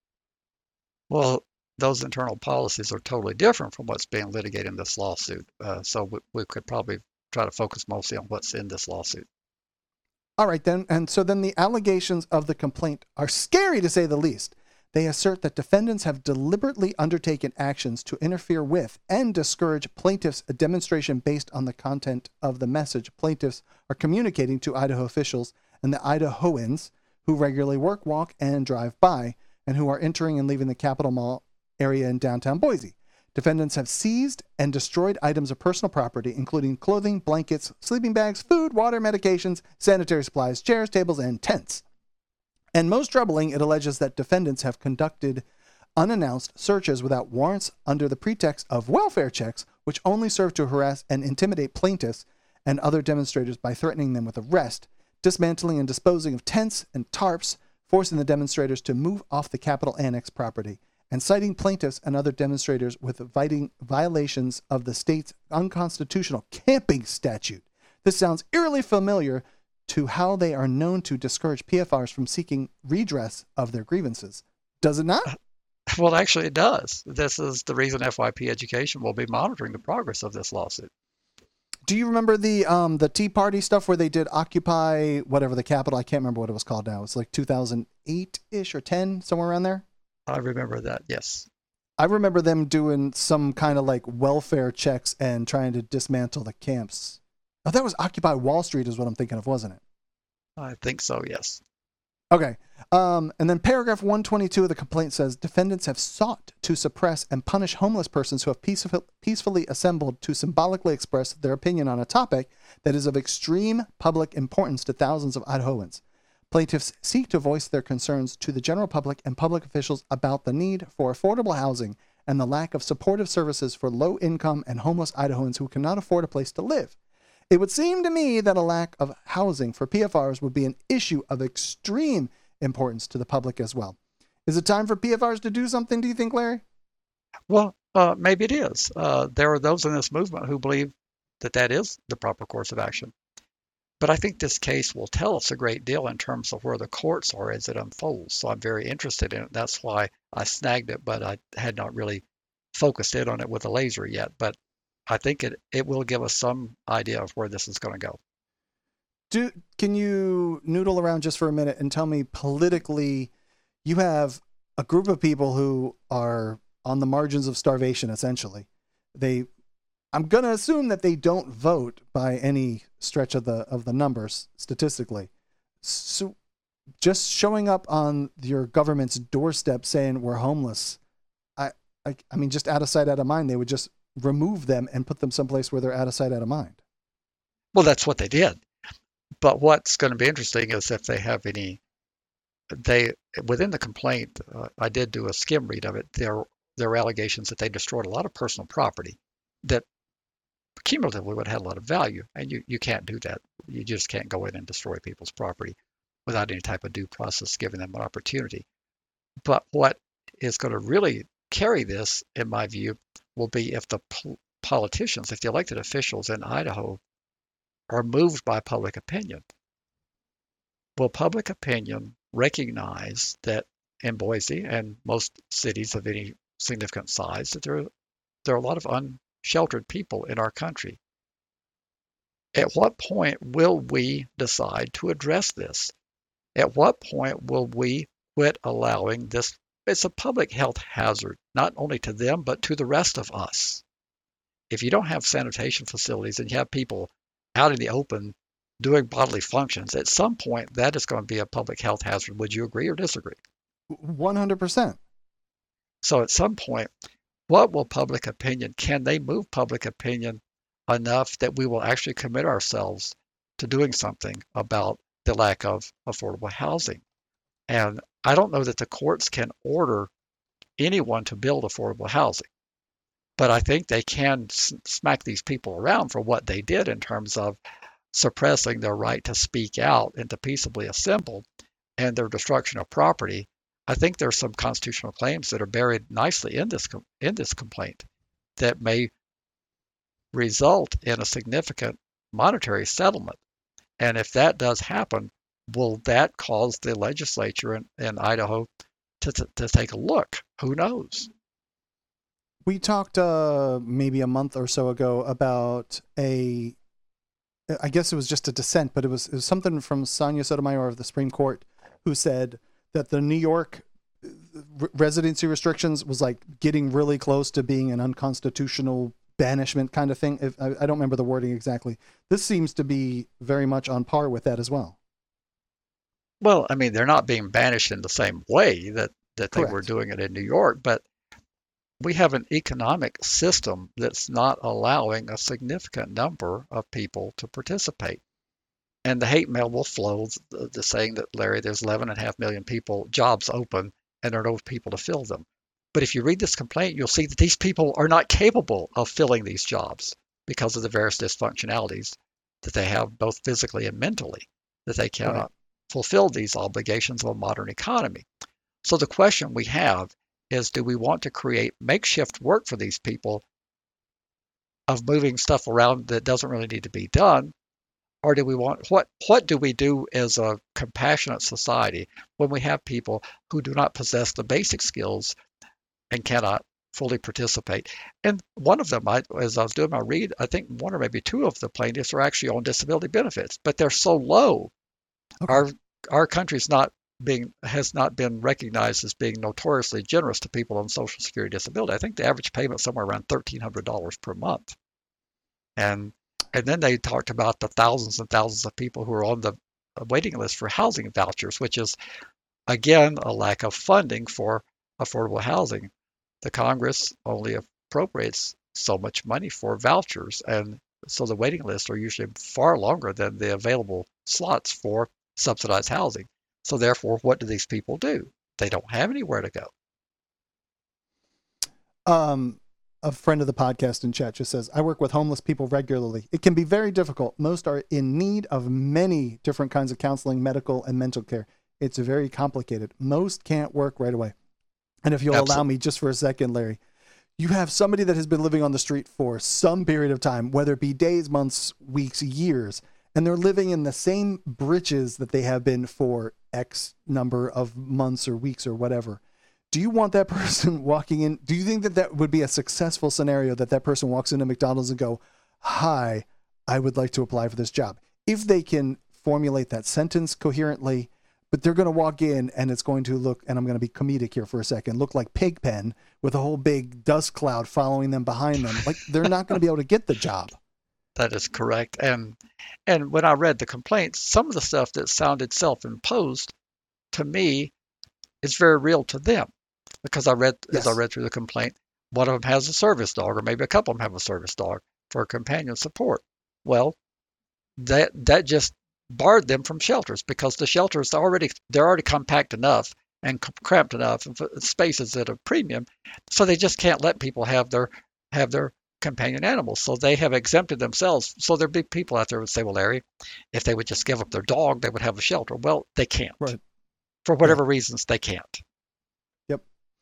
Well, those internal policies are totally different from what's being litigated in this lawsuit. Uh, so we, we could probably try to focus mostly on what's in this lawsuit. All right, then. And so then the allegations of the complaint are scary to say the least. They assert that defendants have deliberately undertaken actions to interfere with and discourage plaintiffs' a demonstration based on the content of the message plaintiffs are communicating to Idaho officials and the Idahoans who regularly work, walk, and drive by, and who are entering and leaving the Capitol Mall area in downtown Boise. Defendants have seized and destroyed items of personal property, including clothing, blankets, sleeping bags, food, water, medications, sanitary supplies, chairs, tables, and tents. And most troubling, it alleges that defendants have conducted unannounced searches without warrants under the pretext of welfare checks, which only serve to harass and intimidate plaintiffs and other demonstrators by threatening them with arrest, dismantling and disposing of tents and tarps, forcing the demonstrators to move off the Capitol Annex property, and citing plaintiffs and other demonstrators with violations of the state's unconstitutional camping statute. This sounds eerily familiar to how they are known to discourage P F Rs from seeking redress of their grievances. Does it not? Well, actually it does. This is the reason F Y P Education will be monitoring the progress of this lawsuit. Do you remember the um, the Tea Party stuff where they did Occupy whatever the Capitol? I can't remember what it was called now. It's like two thousand eight-ish or ten, somewhere around there. I remember that, yes. I remember them doing some kind of like welfare checks and trying to dismantle the camps. Oh, that was Occupy Wall Street is what I'm thinking of, wasn't it? I think so, yes. Okay. Um, and then paragraph one twenty-two of the complaint says defendants have sought to suppress and punish homeless persons who have peaceful, peacefully assembled to symbolically express their opinion on a topic that is of extreme public importance to thousands of Idahoans. Plaintiffs seek to voice their concerns to the general public and public officials about the need for affordable housing and the lack of supportive services for low-income and homeless Idahoans who cannot afford a place to live. It would seem to me that a lack of housing for P F Rs would be an issue of extreme importance to the public as well. Is it time for P F Rs to do something, do you think, Larry? Well, uh, maybe it is. Uh, there are those in this movement who believe that that is the proper course of action. But I think this case will tell us a great deal in terms of where the courts are as it unfolds. So I'm very interested in it. That's why I snagged it, but I had not really focused in on it with a laser yet. But I think it, it will give us some idea of where this is going to go. Do can you noodle around just for a minute and tell me politically, you have a group of people who are on the margins of starvation, essentially. They, I'm going to assume that they don't vote by any stretch of the of the numbers statistically. So just showing up on your government's doorstep saying we're homeless, I, I, I mean, just out of sight, out of mind, they would just remove them and put them someplace where they're out of sight, out of mind. Well, that's what they did. But what's going to be interesting is if they have any, they within the complaint, uh, I did do a skim read of it. There, there are allegations that they destroyed a lot of personal property that cumulatively would have had a lot of value, and you, you can't do that. You just can't go in and destroy people's property without any type of due process giving them an opportunity. But what is going to really carry this, in my view, will be if the pol- politicians, if the elected officials in Idaho are moved by public opinion. Will public opinion recognize that in Boise and most cities of any significant size that there, there are a lot of unsheltered people in our country? At what point will we decide to address this? At what point will we quit allowing this? It's a public health hazard, not only to them, but to the rest of us. If you don't have sanitation facilities and you have people out in the open doing bodily functions, at some point that is going to be a public health hazard. Would you agree or disagree? one hundred percent. So at some point, what will public opinion, can they move public opinion enough that we will actually commit ourselves to doing something about the lack of affordable housing? And I don't know that the courts can order anyone to build affordable housing. But I think they can s- smack these people around for what they did in terms of suppressing their right to speak out and to peaceably assemble and their destruction of property. I think there's some constitutional claims that are buried nicely in this com- in this complaint that may result in a significant monetary settlement. And if that does happen, will that cause the legislature in, in Idaho to, to, to take a look? Who knows? We talked uh, maybe a month or so ago about a, I guess it was just a dissent, but it was, it was something from Sonia Sotomayor of the Supreme Court who said that the New York residency restrictions was like getting really close to being an unconstitutional banishment kind of thing. If, I, I don't remember the wording exactly. This seems to be very much on par with that as well. Well, I mean, they're not being banished in the same way that, that they Correct. were doing it in New York, but we have an economic system that's not allowing a significant number of people to participate. And the hate mail will flow, the, the saying that, Larry, there's eleven and a half million people, jobs open, and there are no people to fill them. But if you read this complaint, you'll see that these people are not capable of filling these jobs because of the various dysfunctionalities that they have both physically and mentally, that they cannot Right. fulfill these obligations of a modern economy. So the question we have is, do we want to create makeshift work for these people of moving stuff around that doesn't really need to be done? Or do we want, what, what do we do as a compassionate society when we have people who do not possess the basic skills and cannot fully participate? And one of them, I, as I was doing my read, I think one or maybe two of the plaintiffs are actually on disability benefits, but they're so low. Okay. Our, our country's not being has not been recognized as being notoriously generous to people on Social Security disability. I think the average payment is somewhere around thirteen hundred dollars per month. And and then they talked about the thousands and thousands of people who are on the waiting list for housing vouchers, which is, again, a lack of funding for affordable housing. The Congress only appropriates so much money for vouchers, and so the waiting lists are usually far longer than the available slots for subsidized housing. So therefore, what do these people do? They don't have anywhere to go. Um, a friend of the podcast in chat just says, I work with homeless people regularly. It can be very difficult. Most are in need of many different kinds of counseling, medical, and mental care. It's very complicated. Most can't work right away. And if you'll Absolutely. allow me just for a second, Larry, you have somebody that has been living on the street for some period of time, whether it be days, months, weeks, years, and they're living in the same britches that they have been for X number of months or weeks or whatever. Do you want that person walking in? Do you think that that would be a successful scenario, that that person walks into McDonald's and go, hi, I would like to apply for this job? If they can formulate that sentence coherently, but they're going to walk in and it's going to look, and I'm going to be comedic here for a second, look like Pigpen with a whole big dust cloud following them behind them. Like, they're not going to be able to get the job. That is correct. And and when I read the complaints, some of the stuff that sounded self-imposed to me is very real to them. Because I read, Yes. as I read through the complaint, one of them has a service dog, or maybe a couple of them have a service dog for companion support. Well, that that just barred them from shelters, because the shelters are already they're already compact enough and cramped enough, and spaces at a premium, so they just can't let people have their have their companion animals. So they have exempted themselves. So there'd be people out there who would say, well, Larry, if they would just give up their dog, they would have a shelter. Well, they can't. Right. For whatever reasons, they can't. Yep.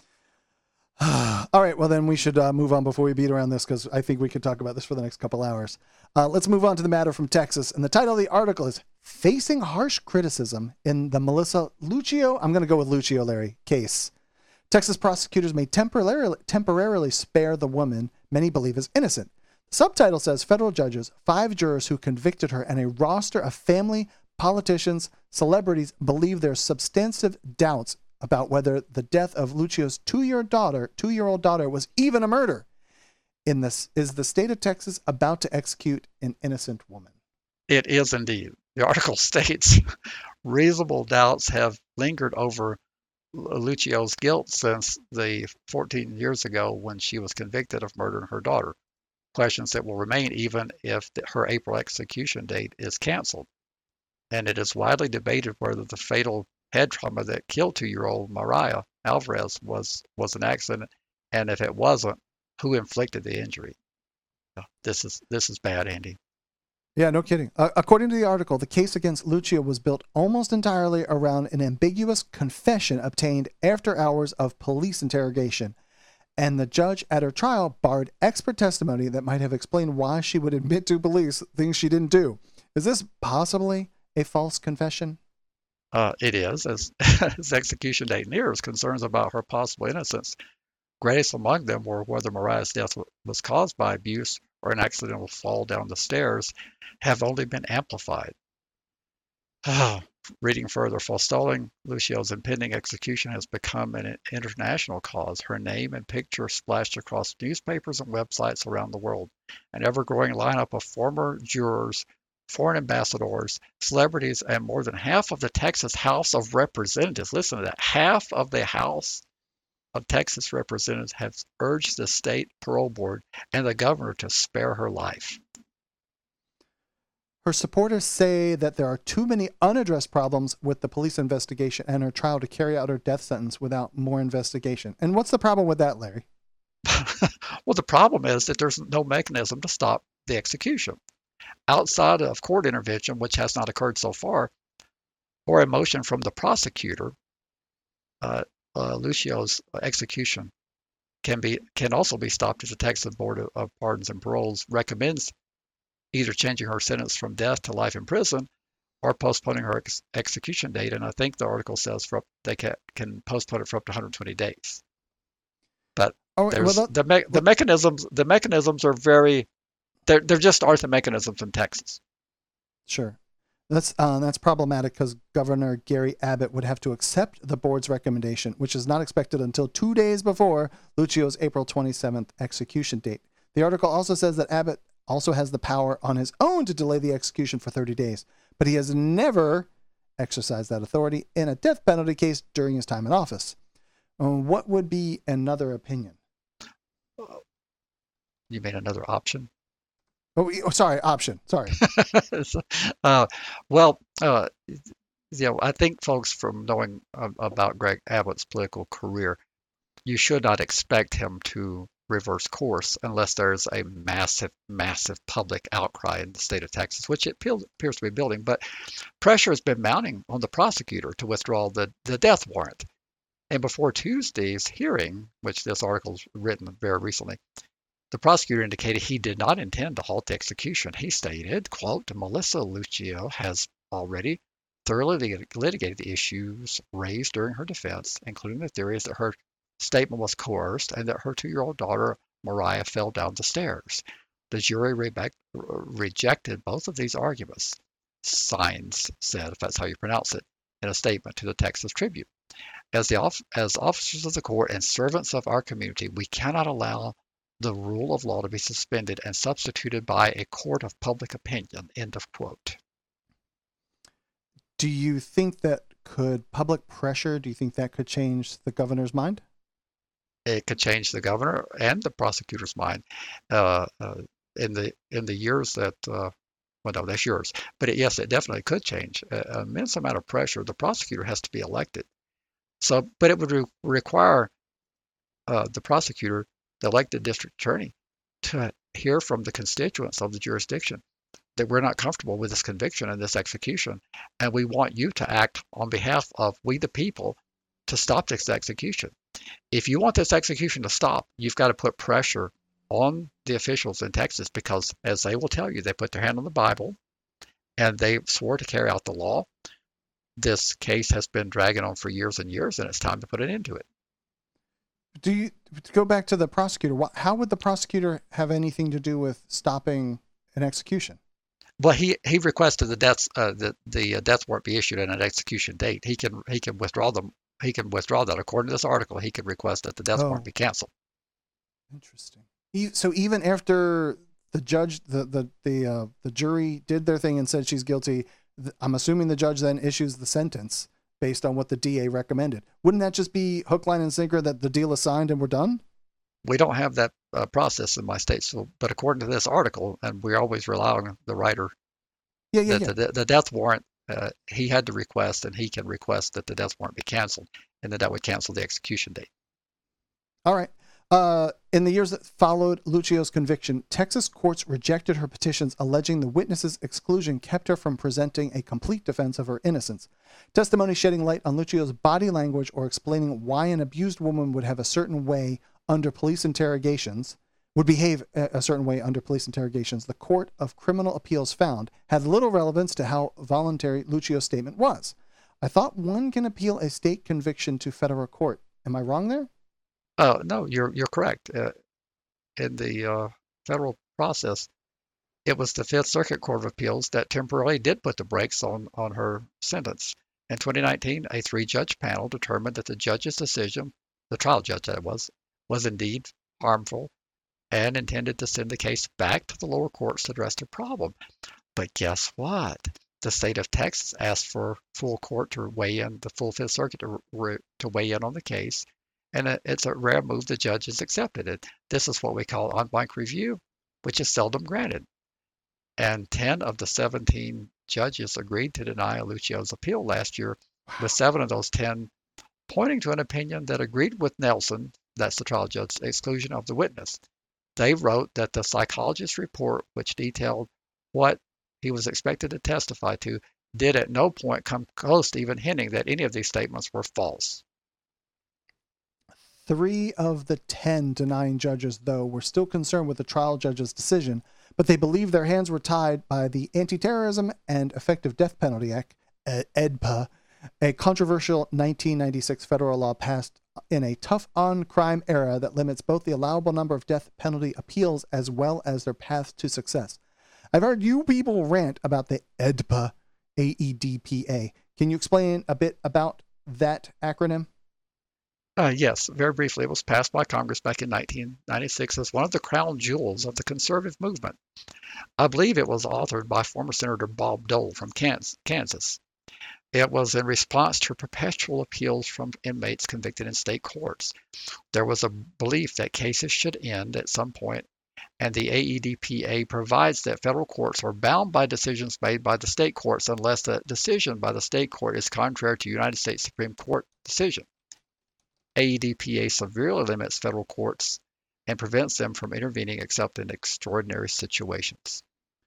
All right. Well, then we should uh, move on before we beat around this, because I think we could talk about this for the next couple hours. Uh, let's move on to the matter from Texas. And the title of the article is Facing Harsh Criticism in the Melissa Lucio, I'm going to go with Lucio, Larry, case. Texas prosecutors may temporarily, temporarily spare the woman many believe is innocent. The subtitle says federal judges, five jurors who convicted her, and a roster of family, politicians, celebrities believe there's substantive doubts about whether the death of Lucio's two-year daughter, two-year-old daughter was even a murder. In this, is the state of Texas about to execute an innocent woman? It is indeed. The article states reasonable doubts have lingered over Lucio's guilt since the fourteen years ago when she was convicted of murdering her daughter. Questions that will remain even if the, her April execution date is canceled. And it is widely debated whether the fatal head trauma that killed two-year-old Mariah Alvarez was, was an accident, and if it wasn't, who inflicted the injury. This is this is bad, Andy. Yeah, no kidding. Uh, according to the article, the case against Lucio was built almost entirely around an ambiguous confession obtained after hours of police interrogation, and the judge at her trial barred expert testimony that might have explained why she would admit to police things she didn't do. Is this possibly a false confession? Uh, it is, as as execution date nears, concerns about her possible innocence. Greatest among them were whether Mariah's death was caused by abuse or an accidental fall down the stairs, have only been amplified. Reading further, forestalling Lucio's impending execution has become an international cause. Her name and picture splashed across newspapers and websites around the world. An ever-growing lineup of former jurors, foreign ambassadors, celebrities, and more than half of the Texas House of Representatives, listen to that, half of the House of Texas Representatives have urged the state parole board and the governor to spare her life. Her supporters say that there are too many unaddressed problems with the police investigation and her trial to carry out her death sentence without more investigation. And what's the problem with that, Larry? Well, the problem is that there's no mechanism to stop the execution. Outside of court intervention, which has not occurred so far, or a motion from the prosecutor, uh, uh, Lucio's execution can be can also be stopped if the Texas Board of, of Pardons and Paroles recommends either changing her sentence from death to life in prison or postponing her ex- execution date. And I think the article says for up, they can, can postpone it for up to one hundred twenty days. But Oh, there's, well, that, the me- the mechanisms the mechanisms are very there. There just aren't the mechanisms in Texas. Sure. That's uh, that's problematic because Governor Gary Abbott would have to accept the board's recommendation, which is not expected until two days before Lucio's April twenty-seventh execution date. The article also says that Abbott also has the power on his own to delay the execution for thirty days, but he has never exercised that authority in a death penalty case during his time in office. Um, what would be another opinion? You mean another option? Oh, oh sorry, option. Sorry. uh, well, uh, you know, I think folks, from knowing uh, about Greg Abbott's political career, you should not expect him to reverse course unless there's a massive, massive public outcry in the state of Texas, which it appears to be building. But pressure has been mounting on the prosecutor to withdraw the, the death warrant. And before Tuesday's hearing, which this article is written very recently, the prosecutor indicated he did not intend to halt the execution. He stated, quote, Melissa Lucio has already thoroughly litigated the issues raised during her defense, including the theories that her statement was coerced and that her two-year-old daughter, Mariah, fell down the stairs. The jury re- rejected both of these arguments, Sines said, if that's how you pronounce it, in a statement to the Texas Tribune. As, the, as officers of the court and servants of our community, we cannot allow the rule of law to be suspended and substituted by a court of public opinion, end of quote. Do you think that could public pressure, do you think that could change the governor's mind? It could change the governor and the prosecutor's mind. Uh, uh, in the in the years that, uh, well, no, that's yours. But it, yes, it definitely could change. A immense amount of pressure. The prosecutor has to be elected. So, but it would re- require uh, the prosecutor, the elected district attorney, to hear from the constituents of the jurisdiction that we're not comfortable with this conviction and this execution, and we want you to act on behalf of we the people to stop this execution. If you want this execution to stop, you've got to put pressure on the officials in Texas because, as they will tell you, they put their hand on the Bible and they swore to carry out the law. This case has been dragging on for years and years, and it's time to put an end to it. Do you to go back to the prosecutor? How would the prosecutor have anything to do with stopping an execution? Well, he, he requested the death uh, the the death warrant be issued at an execution date. He can he can withdraw them. He can withdraw that. According to this article, he could request that the death oh. warrant be canceled. Interesting. So even after the judge, the the the uh, the jury did their thing and said she's guilty, I'm assuming the judge then issues the sentence based on what the D A recommended. Wouldn't that just be hook, line, and sinker that the deal is signed and we're done? We don't have that uh, process in my state, so but according to this article, and we always rely on the writer, yeah, yeah, that yeah. The, the death warrant, uh, he had to request, and he can request that the death warrant be canceled, and then that would cancel the execution date. All right. Uh, in the years that followed Lucio's conviction, Texas courts rejected her petitions alleging the witness's exclusion kept her from presenting a complete defense of her innocence. Testimony shedding light on Lucio's body language or explaining why an abused woman would have a certain way under police interrogations, would behave a certain way under police interrogations, the Court of Criminal Appeals found had little relevance to how voluntary Lucio's statement was. I thought one can appeal a state conviction to federal court. Am I wrong there? Oh, no, you're you're correct. Uh, in the uh, federal process, it was the Fifth Circuit Court of Appeals that temporarily did put the brakes on, on her sentence. In twenty nineteen, a three-judge panel determined that the judge's decision, the trial judge that was, was indeed harmful and intended to send the case back to the lower courts to address the problem. But guess what? The state of Texas asked for full court to weigh in, the full Fifth Circuit to, to weigh in on the case. And it's a rare move the judge has accepted it. This is what we call en banc review, which is seldom granted. And ten of the seventeen judges agreed to deny Lucio's appeal last year, with seven of those ten pointing to an opinion that agreed with Nelson, that's the trial judge's exclusion of the witness. They wrote that the psychologist's report, which detailed what he was expected to testify to, did at no point come close to even hinting that any of these statements were false. Three of the ten denying judges, though, were still concerned with the trial judge's decision, but they believed their hands were tied by the Anti-Terrorism and Effective Death Penalty Act, E D P A, a controversial nineteen ninety-six federal law passed in a tough-on-crime era that limits both the allowable number of death penalty appeals as well as their path to success. I've heard you people rant about the E D P A A E D P A. Can you explain a bit about that acronym? Uh, yes, very briefly, it was passed by Congress back in nineteen ninety-six as one of the crown jewels of the conservative movement. I believe it was authored by former Senator Bob Dole from Kansas. It was in response to perpetual appeals from inmates convicted in state courts. There was a belief that cases should end at some point, and the A E D P A provides that federal courts are bound by decisions made by the state courts unless the decision by the state court is contrary to United States Supreme Court decision. A E D P A severely limits federal courts and prevents them from intervening except in extraordinary situations.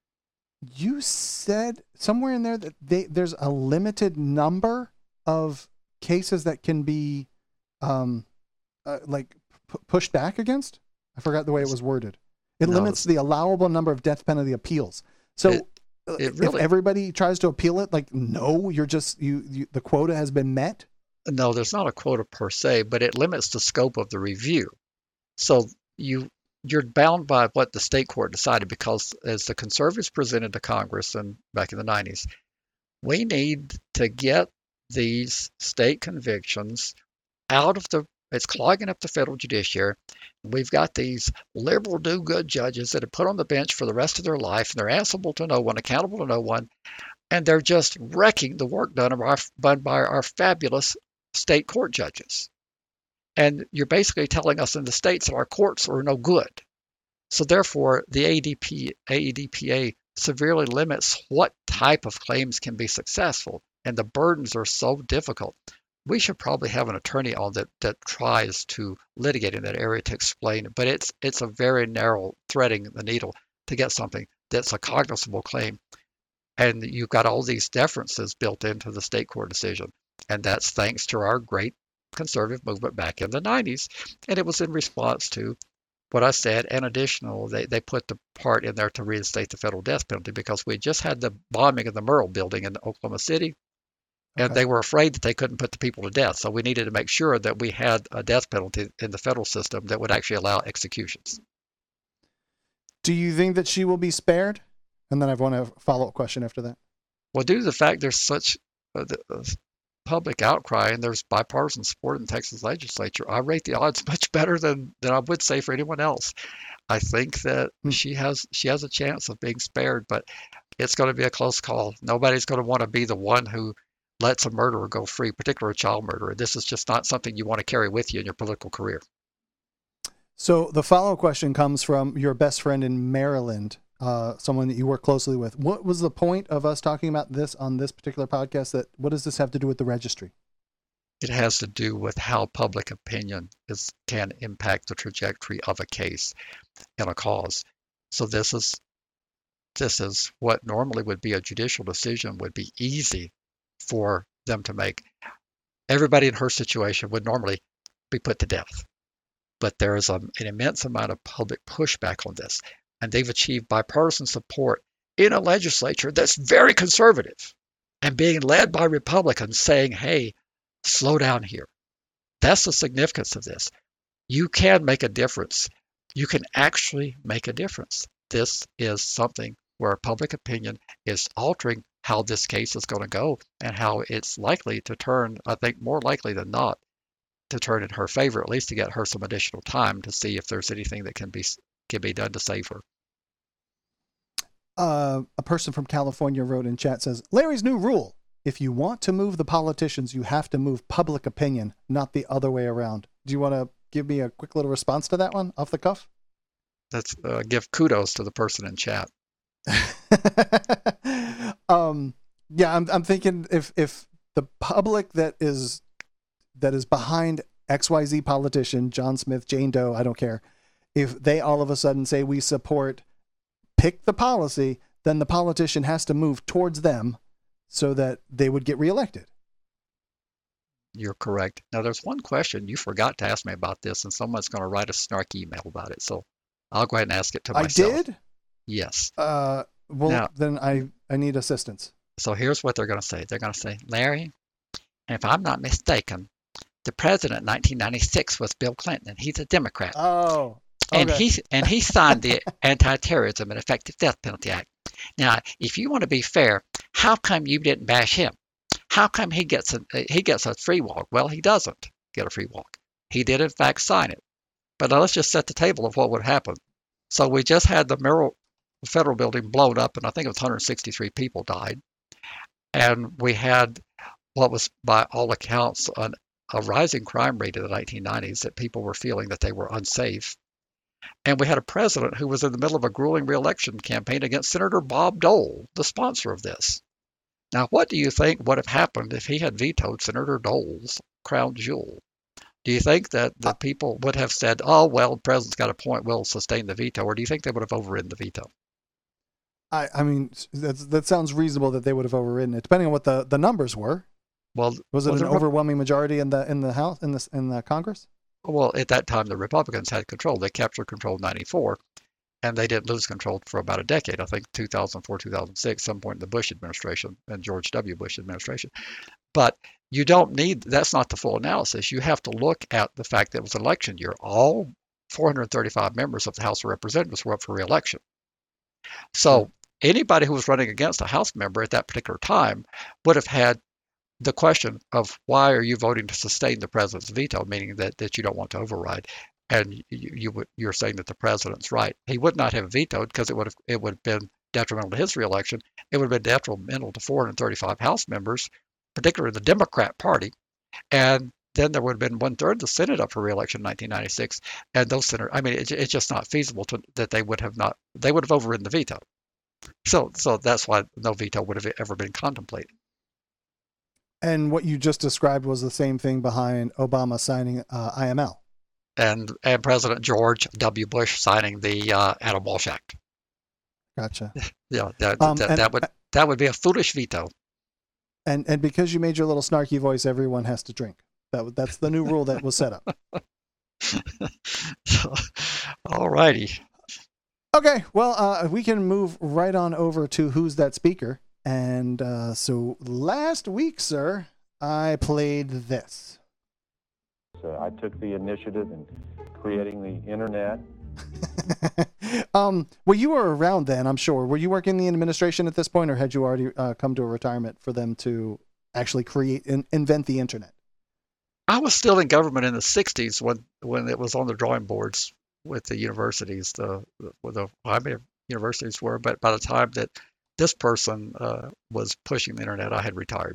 You said somewhere in there that they, there's a limited number of cases that can be um, uh, like p- pushed back against? I forgot the way it was worded. It No, limits the allowable number of death penalty appeals. So It- it really- if everybody tries to appeal it, like, no, you're just, you, you the quota has been met? No, there's not a quota per se, but it limits the scope of the review. So you you're bound by what the state court decided because as the conservatives presented to Congress and back in the nineties, we need to get these state convictions out of the it's clogging up the federal judiciary. We've got these liberal do-good judges that are put on the bench for the rest of their life, and they're answerable to no one, accountable to no one, and they're just wrecking the work done by our, by our fabulous state court judges. And you're basically telling us in the states that our courts are no good. So therefore, the A E D P A severely limits what type of claims can be successful, and the burdens are so difficult. We should probably have an attorney on that that tries to litigate in that area to explain it, but it's it's a very narrow threading the needle to get something that's a cognizable claim. And you've got all these deferences built into the state court decision. And that's thanks to our great conservative movement back in the nineties. And it was in response to what I said. And additional, they, they put the part in there to reinstate the federal death penalty because we just had the bombing of the Murrah building in Oklahoma City. And Okay. they were afraid that they couldn't put the people to death. So we needed to make sure that we had a death penalty in the federal system that would actually allow executions. Do you think that she will be spared? And then I've one follow-up question after that. Well, due to the fact there's such uh, the, uh, public outcry and there's bipartisan support in the Texas legislature, I rate the odds much better than, than I would say for anyone else. I think that Hmm. she has she has a chance of being spared, but it's going to be a close call. Nobody's going to want to be the one who lets a murderer go free, particularly a child murderer. This is just not something you want to carry with you in your political career. So the follow-up question comes from your best friend in Maryland, uh, someone that you work closely with. What was the point of us talking about this on this particular podcast? That what does this have to do with the registry? It has to do with how public opinion is can impact the trajectory of a case in a cause. So this is this is what normally would be a judicial decision would be easy for them to make. Everybody in her situation would normally be put to death. But there is a, an immense amount of public pushback on this. And they've achieved bipartisan support in a legislature that's very conservative and being led by Republicans saying, hey, slow down here. That's the significance of this. You can make a difference. You can actually make a difference. This is something where public opinion is altering how this case is going to go and how it's likely to turn, I think more likely than not, to turn in her favor, at least to get her some additional time to see if there's anything that can be can be done to save her. Uh, a person from California wrote in chat, says, Larry's new rule: if you want to move the politicians, you have to move public opinion, not the other way around. Do you want to give me a quick little response to that one off the cuff? Let's uh, give kudos to the person in chat. um, yeah, I'm, I'm thinking if, if the public that is, that is behind X Y Z politician, John Smith, Jane Doe, I don't care, if they all of a sudden say we support, pick the policy, then the politician has to move towards them so that they would get reelected. You're correct. Now, there's one question you forgot to ask me about this, and someone's going to write a snark email about it. So I'll go ahead and ask it to myself. I did? Yes. Uh, well, Now- then I, I need assistance. So here's what they're going to say. They're going to say, Larry, if I'm not mistaken, the president in nineteen ninety-six was Bill Clinton, and he's a Democrat. Oh, And okay. he and he signed the Anti-Terrorism and Effective Death Penalty Act. Now, if you want to be fair, How come you didn't bash him? How come he gets a, he gets a free walk? Well, he doesn't get a free walk. He did, in fact, sign it. But now let's just set the table of what would happen. So we just had the Merrill Federal Building blown up, and I think it was one hundred sixty-three people died. And we had what was, by all accounts, an, a rising crime rate in the nineteen nineties, that people were feeling that they were unsafe. And we had a president who was in the middle of a grueling re-election campaign against Senator Bob Dole, the sponsor of this. Now, what do you think would have happened if he had vetoed Senator Dole's crown jewel? Do you think that the people would have said, oh, well, the president's got a point, we'll sustain the veto, or do you think they would have overridden the veto? I, I mean, that's, that sounds reasonable that they would have overridden it, depending on what the, the numbers were. Well, was it was an it, overwhelming majority in the in the House in the in the Congress? Well, at that time, the Republicans had control. They captured control in ninety-four, and they didn't lose control for about a decade. I think two thousand four, two thousand six, some point in the Bush administration and George W. Bush administration. But you don't need, that's not the full analysis. You have to look at the fact that it was an election year. All four hundred thirty-five members of the House of Representatives were up for re-election. So anybody who was running against a House member at that particular time would have had the question of why are you voting to sustain the president's veto, meaning that, that you don't want to override, and you, you would, you're saying that the president's right. He would not have vetoed because it would have it would have been detrimental to his reelection. It would have been detrimental to four hundred thirty-five House members, particularly the Democrat Party, and then there would have been one third of the Senate up for reelection in nineteen ninety-six, and those senators, I mean, it, it's just not feasible to, that they would have not, they would have overridden the veto. So, so that's why no veto would have ever been contemplated. And what you just described was the same thing behind Obama signing uh, I M L. And, and President George W. Bush signing the uh, Adam Walsh Act. Gotcha. Yeah, that, um, that, and, that would that would be a foolish veto. And and because you made your little snarky voice, everyone has to drink. That that's the new rule that was set up. All righty. Okay, well, uh, we can move right on over to Who's That Speaker? And uh, so last week, sir, I played this. So I took the initiative in creating the internet. um, well, you were around then, I'm sure. Were you working in the administration at this point, or had you already uh, come to a retirement for them to actually create and invent the internet? I was still in government in the sixties when, when it was on the drawing boards with the universities, the, the, the I mean, universities were, but by the time that this person uh, was pushing the internet, I had retired.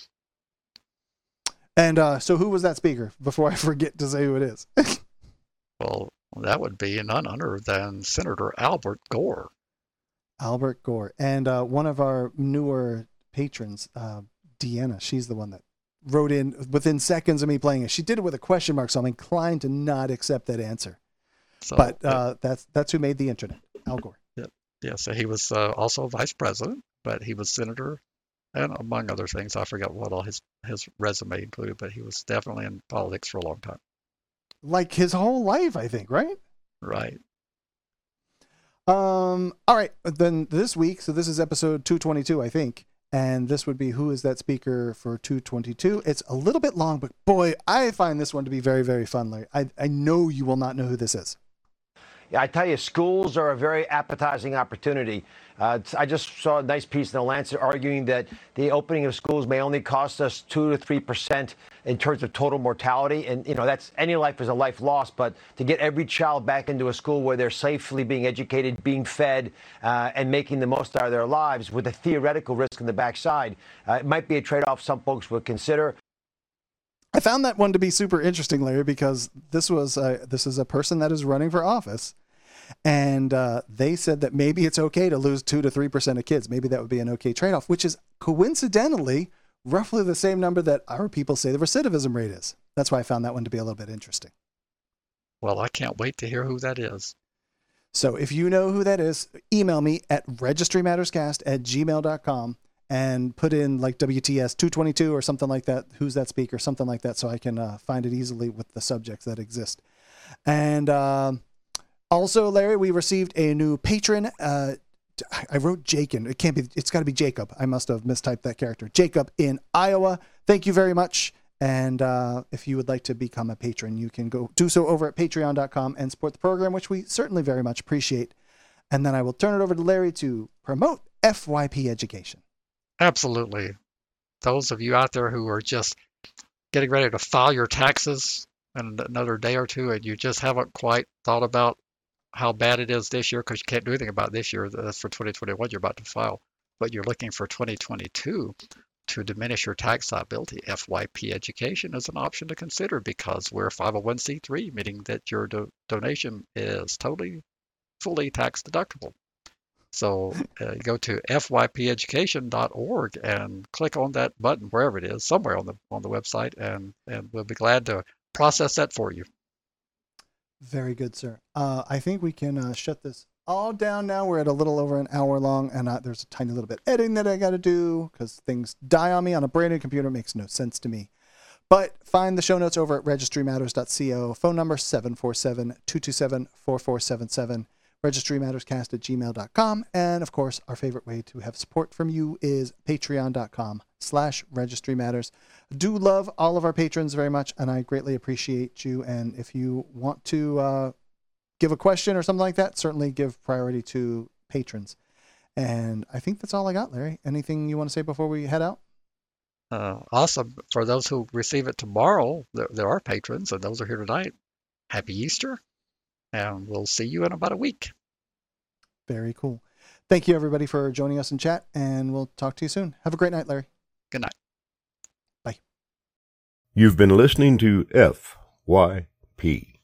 And uh, so who was that speaker, before I forget to say who it is? Well, that would be none other than Senator Albert Gore. Albert Gore. And uh, one of our newer patrons, uh, Deanna, she's the one that wrote in within seconds of me playing it. She did it with a question mark, so I'm inclined to not accept that answer. So, but uh, that's that's who made the internet, Al Gore. Yeah, yeah. So he was uh, also vice president, but he was senator, and among other things, I forgot what all his his resume included, but he was definitely in politics for a long time. Like his whole life, I think, right? Right. Um. All right. Then this week, so this is episode two twenty-two, I think, and this would be Who Is That Speaker for two twenty-two. It's a little bit long, but boy, I find this one to be very, very fun, Larry. I I know you will not know who this is. Yeah, I tell you, schools are a very appetizing opportunity. Uh, I just saw a nice piece in the Lancet arguing that the opening of schools may only cost us two to three percent in terms of total mortality. And, you know, that's any life is a life lost. But to get every child back into a school where they're safely being educated, being fed, uh, and making the most out of their lives with a theoretical risk in the backside, uh, it might be a trade-off some folks would consider. I found that one to be super interesting, Larry, because this was a, this is a person that is running for office, and uh, they said that maybe it's okay to lose two to three percent of kids. Maybe that would be an okay trade-off, which is coincidentally roughly the same number that our people say the recidivism rate is. That's why I found that one to be a little bit interesting. Well, I can't wait to hear who that is. So if you know who that is, email me at registrymatterscast at gmail dot com. And put in like W T S two twenty-two or something like that. Who's that speaker? Something like that, so I can uh, find it easily with the subjects that exist. And uh, also, Larry, we received a new patron. Uh, I wrote Jacob. It can't be. It's got to be Jacob. I must have mistyped that character. Jacob in Iowa. Thank you very much. And uh, if you would like to become a patron, you can go do so over at patreon dot com and support the program, which we certainly very much appreciate. And then I will turn it over to Larry to promote F Y P education. Absolutely. Those of you out there who are just getting ready to file your taxes in another day or two, and you just haven't quite thought about how bad it is this year, because you can't do anything about this year. That's for twenty twenty-one you're about to file. But you're looking for twenty twenty-two to diminish your tax liability. F Y P education is an option to consider because we're five oh one c three, meaning that your do- donation is totally, fully tax deductible. So uh, go to F Y P education dot org and click on that button wherever it is, somewhere on the on the website, and and we'll be glad to process that for you. Very good, sir. Uh, I think we can uh, shut this all down now. We're at a little over an hour long, and uh, there's a tiny little bit of editing that I got to do because things die on me on a brand new computer. It makes no sense to me. But find the show notes over at registry matters dot co. Phone number seven four seven, two two seven, four four seven seven. registry matters cast at gmail dot com. And of course, our favorite way to have support from you is patreon dot com slash registry matters. Do love all of our patrons very much, and I greatly appreciate you. And if you want to uh, give a question or something like that, certainly give priority to patrons. And I think that's all I got, Larry. Anything you want to say before we head out? Uh, awesome. For those who receive it tomorrow, there, there are patrons, and those are here tonight. Happy Easter, and we'll see you in about a week. Very cool. Thank you, everybody, for joining us in chat, and we'll talk to you soon. Have a great night, Larry. Good night. Bye. You've been listening to F Y P.